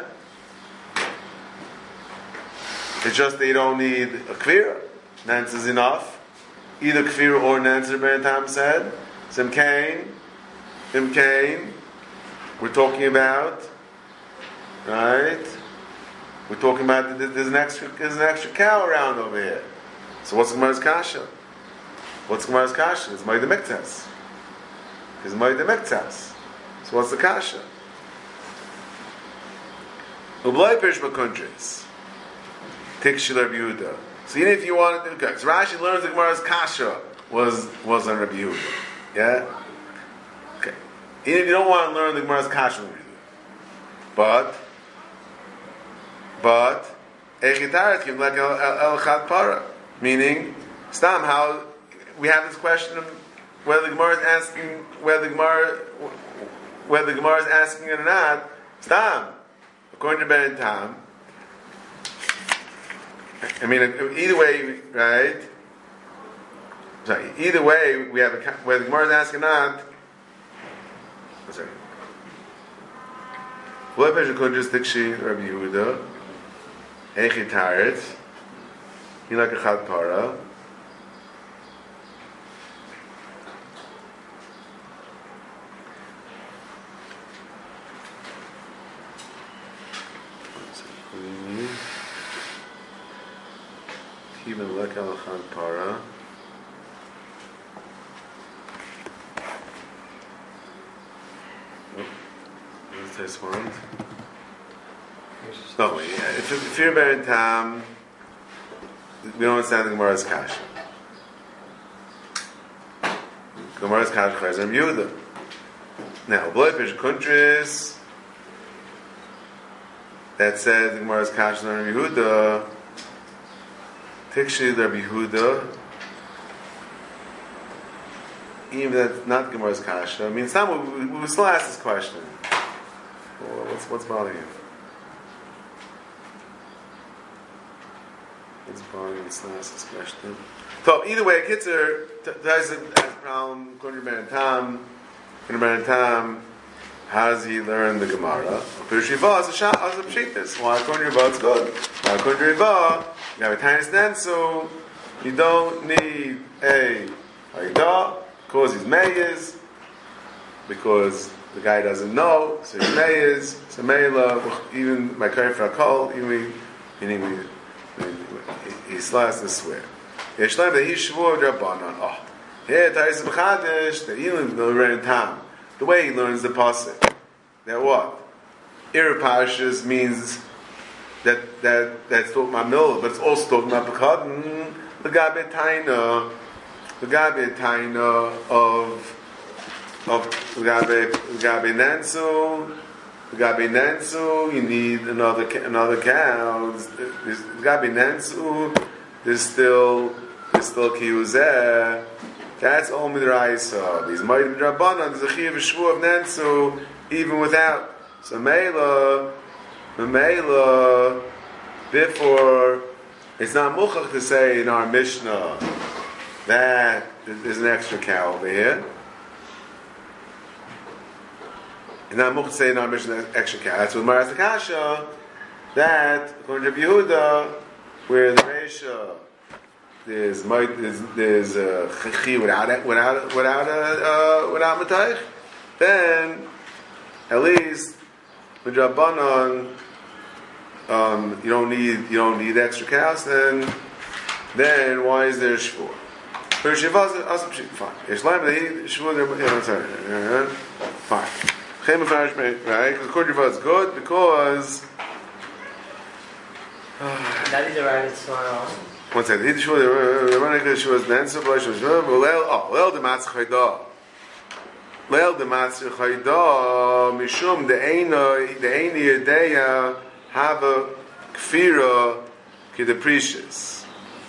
Speaker 1: It's just that you don't need a Kvira. Nance is enough. Either Kfir or Nance, Rebbein Tam said. Sim Kain. Im Kain. We're talking about, right? We're talking about there's an extra there's an extra cow around over here. So what's Gemara's kasha? What's Gemara's kasha? It's Moed Miktas. It's Moed Miktas. So what's the kasha? Ublai Pirish B'Kuntris. Tikshil Rabbi Yehuda. So even if you want to do, okay, so Rashi learns the Gemara's kasha was was on Rabbi Yehuda, yeah. Okay, even if you don't want to learn the Gemara's kasha on Rabbi Yehuda, but but echitaret kim like el chad para, meaning stam how we have this question of whether the Gemara is asking whether the Gemara whether the Gemara is asking it or not. Stam, according to Ben Tam. I mean, either way, right? Sorry, either way, we have a whether the Gemara is asking or not. Sorry. What if you just Dikshi Rabbi Yehuda? Echi Taret. You like a Chad Para. Even like al Chad Para. What's this one? No, yeah. If, if you're Baron Tam, we don't understand the Gemara's Kash. Gemara's Kash Chayz Rabbi Yehuda. Now, Bloipish Kuntris that says the Gemara's Kash Rabbi Yehuda. Tikshi Rabbi Yehuda, even that's not Gemara's kasha. I mean, some we, we, we still ask this question. Well, what's what's bothering you? What's bothering you? Let's not ask this question. So either way, Kitzer has a problem. According to Ben Tam, according to Ben Tam, how does he learn the Gemara? According to Riva, as a shot, as a pshitis. Why according to Riva, it's good. Why according to Riva, you have a tiny stand, so you don't need a Haidah, because he's Meyes, because the guy doesn't know, so he's Meyes, so Meyla, even my Kaif Rakol, even meaning he's last to swear. Yeshlam that he's Shvuah Rabbanon. Oh, here Tais B'Chadesh, the Elim, the Ren Tam. The way he learns the pasuk. That what? Ir Parashas means that that that's talking about Milah, but it's also talking about B'Chadin, the Gabe Taina, the Gabe Taina of of Gabe Gabe Nansu, Gabe Nansu. You need another another cow. There's Gabe Nansu. There's still there's still Kiyuzeh. That's all midraisa. These Ma'id Rabbanan, there's a Chiyav Shvuah of Nansu, even without. So Meila, Meila, therefore, it's not muchach to say in our Mishnah that there's an extra cow over here. It's not muchach to say in our Mishnah extra cow. That's what Maras Akasha, that, according to Yehuda, where the Reisha, There's there's there's a chichi without it without without a uh, without mataych. Then at least with Rabbanon, um, you don't need you don't need extra cows. Then then why is there shvur? For shivas also fine. Islam they shvur there. Fine. Right? Because according to Yiva is good because.
Speaker 2: That is the right soil.
Speaker 1: One second. He shul the Rabbanon she was Nansa Blash was Leil oh Leil the Matz Chayda. Leil the Matz Chayda Mishum the Eina the Eini Yedeya have a Kfira Kedeprecious.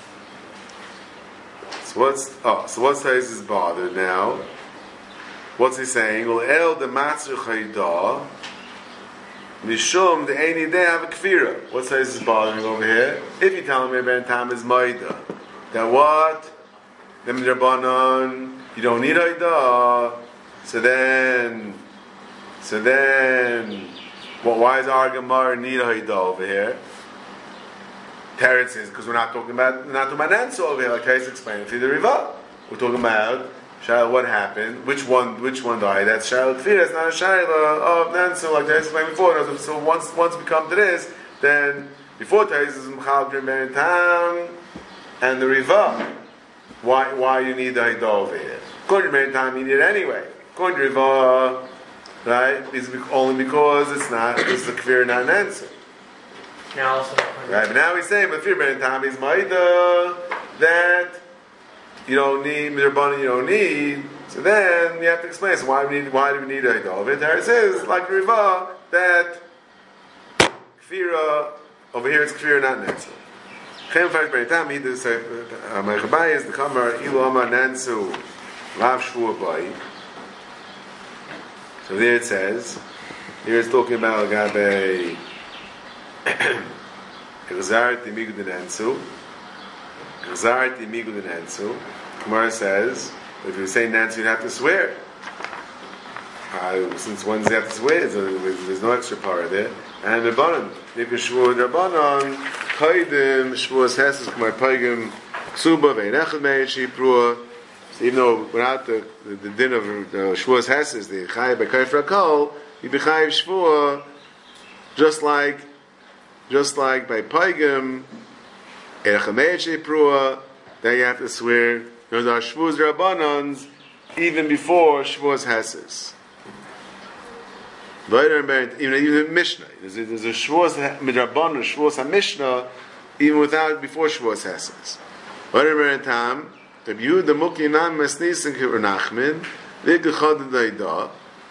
Speaker 1: So what's oh so what says is bothered now? What's he saying? Leil the Matz Chayda Mishum the Eini Yedeya have a Kfira. What says is bothering over here? If you tell me Ben Tam is Maida, then what? Then Rabbanon, you don't need Haida. So then, so then, well, why is our Gemara need Haida over here? Teretz says because we're not talking about we're not talking about Nansu over here. Like Teretz explained to the Riva, we're talking about Shaila. What happened? Which one? Which one died? That's Shaila Kfir. It's not a Shaila of Nansu like Teretz explained before. So once once we come to this, then. Before Teretz is Mchal Ben Tam and the Riva. Why why you need the Haida over here? According to Ben Tam, you need it anyway. According to Riva, right? It's only because it's not it's the Kfir not an answer.
Speaker 2: Now also
Speaker 1: right, but now he's saying, but Kfir Ben Tam is Maida that you don't need Midrabanan, you don't need. So then you have to explain. So why do we need why do we need a Haida over here? Teretz says like Riva that Kfira. Over here it's clear, not Nansu. Chem Fash B'nei Tam, he does say, my Chabai is the Kamar, Ilu Amar Nansu, Lav Shvuah Bai. So there it says, here it's talking about Gabe, Gazar Timigu de Nansu, Gazar Timigu de Nansu. Kamar says, if you say Nansu, you'd have to swear. Uh, since when's you have to swear? So there's, there's no extra power there. And Rabbanon, you can shvuah Rabbanon, Chaydim, shvuahs Hesses, K'may Paigim, Ksuba, Ve'inechad Me'eshi Prua. So even though without the, the, the din of the shvuahs Hesses, the Chayiv B'Kaif Rakol, you be Chayiv shvuah, just like, just like by Paigim, Ve'inechad Me'eshi Prua, then you have to swear. Those are shvuahs Rabbanons, even before shvuahs Hesses. Even even Mishnah, there's a, there's a Shavuos Midrabanan, Shavuos HaMishnah, even without before Shavuos Hesses. Vayner Tam, the Yehuda Mukinan Mesnisin Kivur Nachman, Vigachad Daida.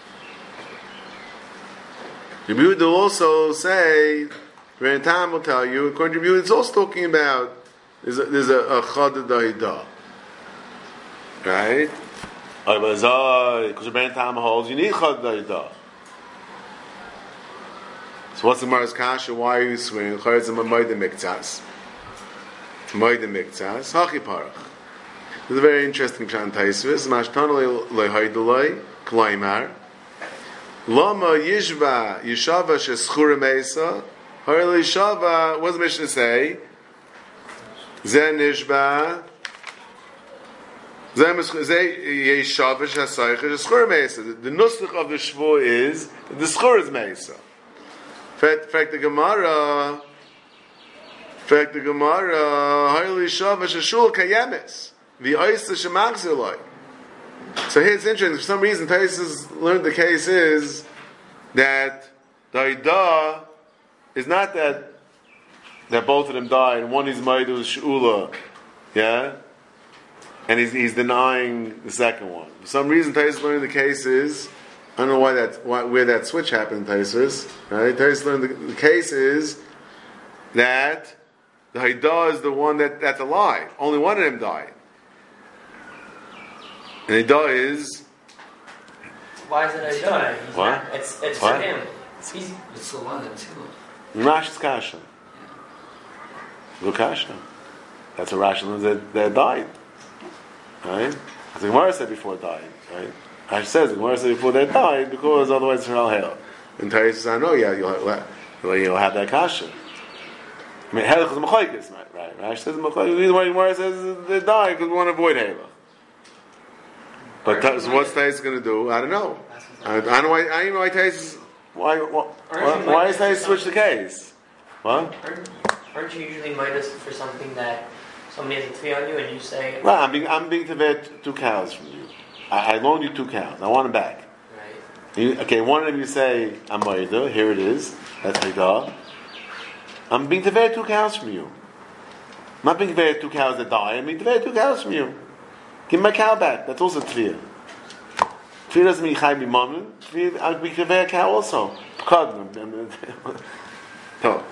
Speaker 1: The Yehuda will also say, Vayner Tam will tell you, according to Yehuda, it's also talking about there's a, there's a, a chad da'ida. Right? Because Rebbeinu Tam holds, you need chad da'ida. So what's the Gemara's kasha? Why are you swearing? It's a Moed Miktsas. Moed Miktsas. Hachi Parach. This is a very interesting pshat in Taisvis. Mashtan lehaydulay klaimar. Lama yishva yishava sheschura meisa. Harli yishava. What's the Mishnah say? Zen nishba. Zen yishava shesaycha sheschura meisa. The nusach of the shvu is that the schur is meisa. In fact, the Gemara, in fact, the Gemara, Harli Shava Shashul Kayemes, the Oisa Shemachzilai. So here it's interesting. For some reason, Taisus learned the case is that the Ida is not that that both of them died, and one is Maidu Shula, yeah, and he's he's denying the second one. For some reason, Taisus learned the case is. I don't know why that why, where that switch happened in Taisus. Right? Taisus learned the, the case is that the Haidah is the one that, that's alive. Only one of them died. And Haidah is
Speaker 2: Why is it Haidah? He's
Speaker 1: what?
Speaker 2: Not, it's it's
Speaker 1: what?
Speaker 2: for him. He's,
Speaker 3: It's the one that's too.
Speaker 1: Rash's Kasha. Lukasha. That's a Rashi learns that, that died. Right? As the Gemara said before died. Right? Rashi says the Gemara said before they died because otherwise it's Hal Hale. And Taisus says, I know, yeah, you'll have, you'll have that kasha. I mean, Halach is Mechoikis, right? Right? Rashi says Mechoikis. The reason why the Gemara says they died because we want to avoid Halach. But ta- so what's Taisus going to do? I don't know. I, I don't know why. I don't know why Taisus. Why? Why, why, why is Taisus switch the case? What?
Speaker 2: aren't, aren't you usually minus for something that somebody has a three on you and you say,
Speaker 1: Well, I'm being I'm being tevet two cows from you. I, I loaned you two cows. I want them back.
Speaker 2: right?
Speaker 1: You, okay, one of them you say, I'm Maida, here it is. That's Haidah. I'm being tevet two cows from you. I'm not being tevet two cows that die. I'm being tevet two cows from you. Give me my cow back. That's also Tvir. Tvir doesn't mean Chai B'Mammon. Tvir, I'm being tevet a cow also. So,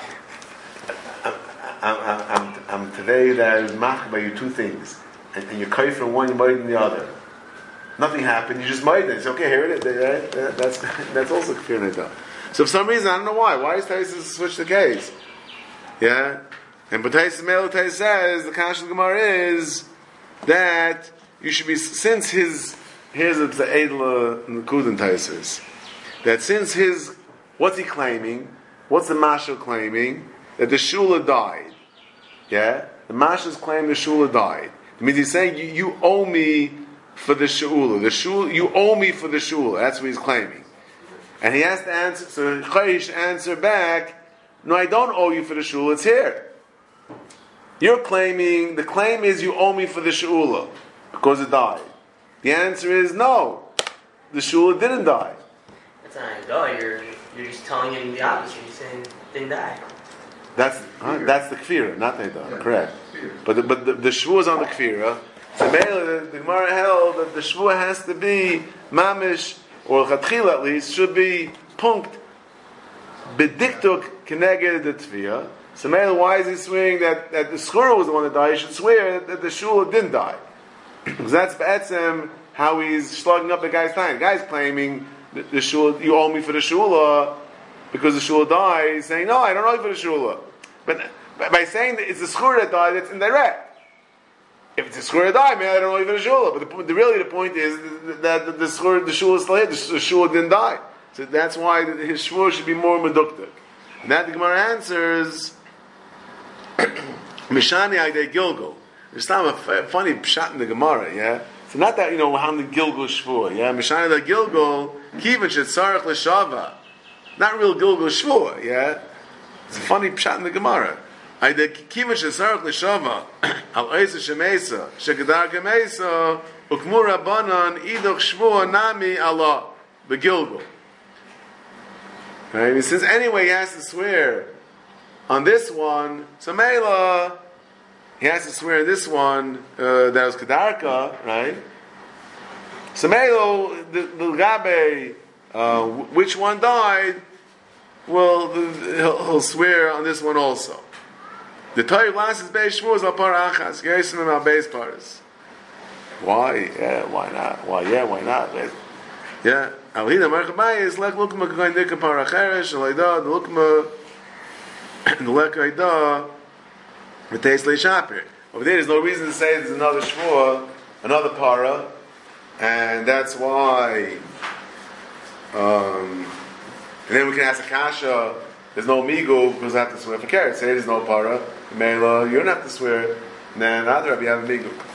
Speaker 1: I'm, I'm, I'm, I'm today that is mach by you two things. And, and you're kaifer from one, you're Maida in the other. Nothing happened. You just made it. It's okay. Here it is. Right? That's that's also kafir nida. So for some reason, I don't know why. Why is Taisus switch the case? Yeah, and but Taisus Melo Taisus says the Kash of the Gemara is that you should be since his here's the Eidla Nekudan Taisus that since his what's he claiming? What's the Mashal claiming? That the Shula died. Yeah, the Mashal's claim the Shula died. It means he's saying you, you owe me. For the shul, the shul, you owe me for the shul. That's what he's claiming, and he has to answer. So Chayish answer back, no, I don't owe you for the shul. It's here. You're claiming the claim is you owe me for the shul because it died. The answer is no, the shul didn't die.
Speaker 2: That's not Haidah. You're you're just telling him the opposite. You're saying it didn't die.
Speaker 1: That's huh? That's the kfira, not the yeah, correct. But the, but the, the shvu is on the kfira. So the, the Gemara held that the shvua has to be mamish, or chatchil at least, should be punkt bediktuk keneged the tviyah. So why is he swearing that, that the schur was the one that died? He should swear that, that the shul didn't die. Because that's be'etzem how he's slugging up the guy's time. The guy's claiming that the shul, you owe me for the shula because the shul died. He's saying, no, I don't owe you for the shula. But, but by saying that it's the schur that died, it's indirect. If it's a schur that died, man, I don't owe you for the shula. But the, the, really the point is that the, the, the schur, the shul is still here. The, the shul didn't die. So that's why his shvur should be more meduktik. And that the Gemara answers, Mishani Agdei Gilgul. There's not a f- funny pshat in the Gemara, yeah? So not that, you know, how the Gilgul shvur, yeah? Mishani Agdei Gilgul, Kivin Shet Sarach L'Shava. Not real Gilgul shvur, yeah? It's a funny pshat in the Gemara. Agdei Kivin Shet Sarach L'Shava, Al Eisa Shemesa, Shekadar Gemesa, Ukmur Rabbanan, Idoch shvur Nami Allah, the Gilgul. Right? And since anyway he has to swear on this one, so Mela, he has to swear on this one uh, that was Kedarka, right? So Mela, the, the Gabe, uh, which one died, well, the, he'll, he'll swear on this one also. The Torah glasses beis shvuos al para achas. Yosim al beis paras. Why? Yeah, why not? Why? Yeah, why not? Yeah. Alhina marchabay is like lukma kain dika para cheresh alayda the lukma the lekaida the taste le shapir. Over there, there's no reason to say there's another shvua, another para, and that's why. Um, and then we can ask a kasha. There's no migu because I have to swear for carrot. Say there's no para. Mela, you don't have to swear. And then other you have a migu.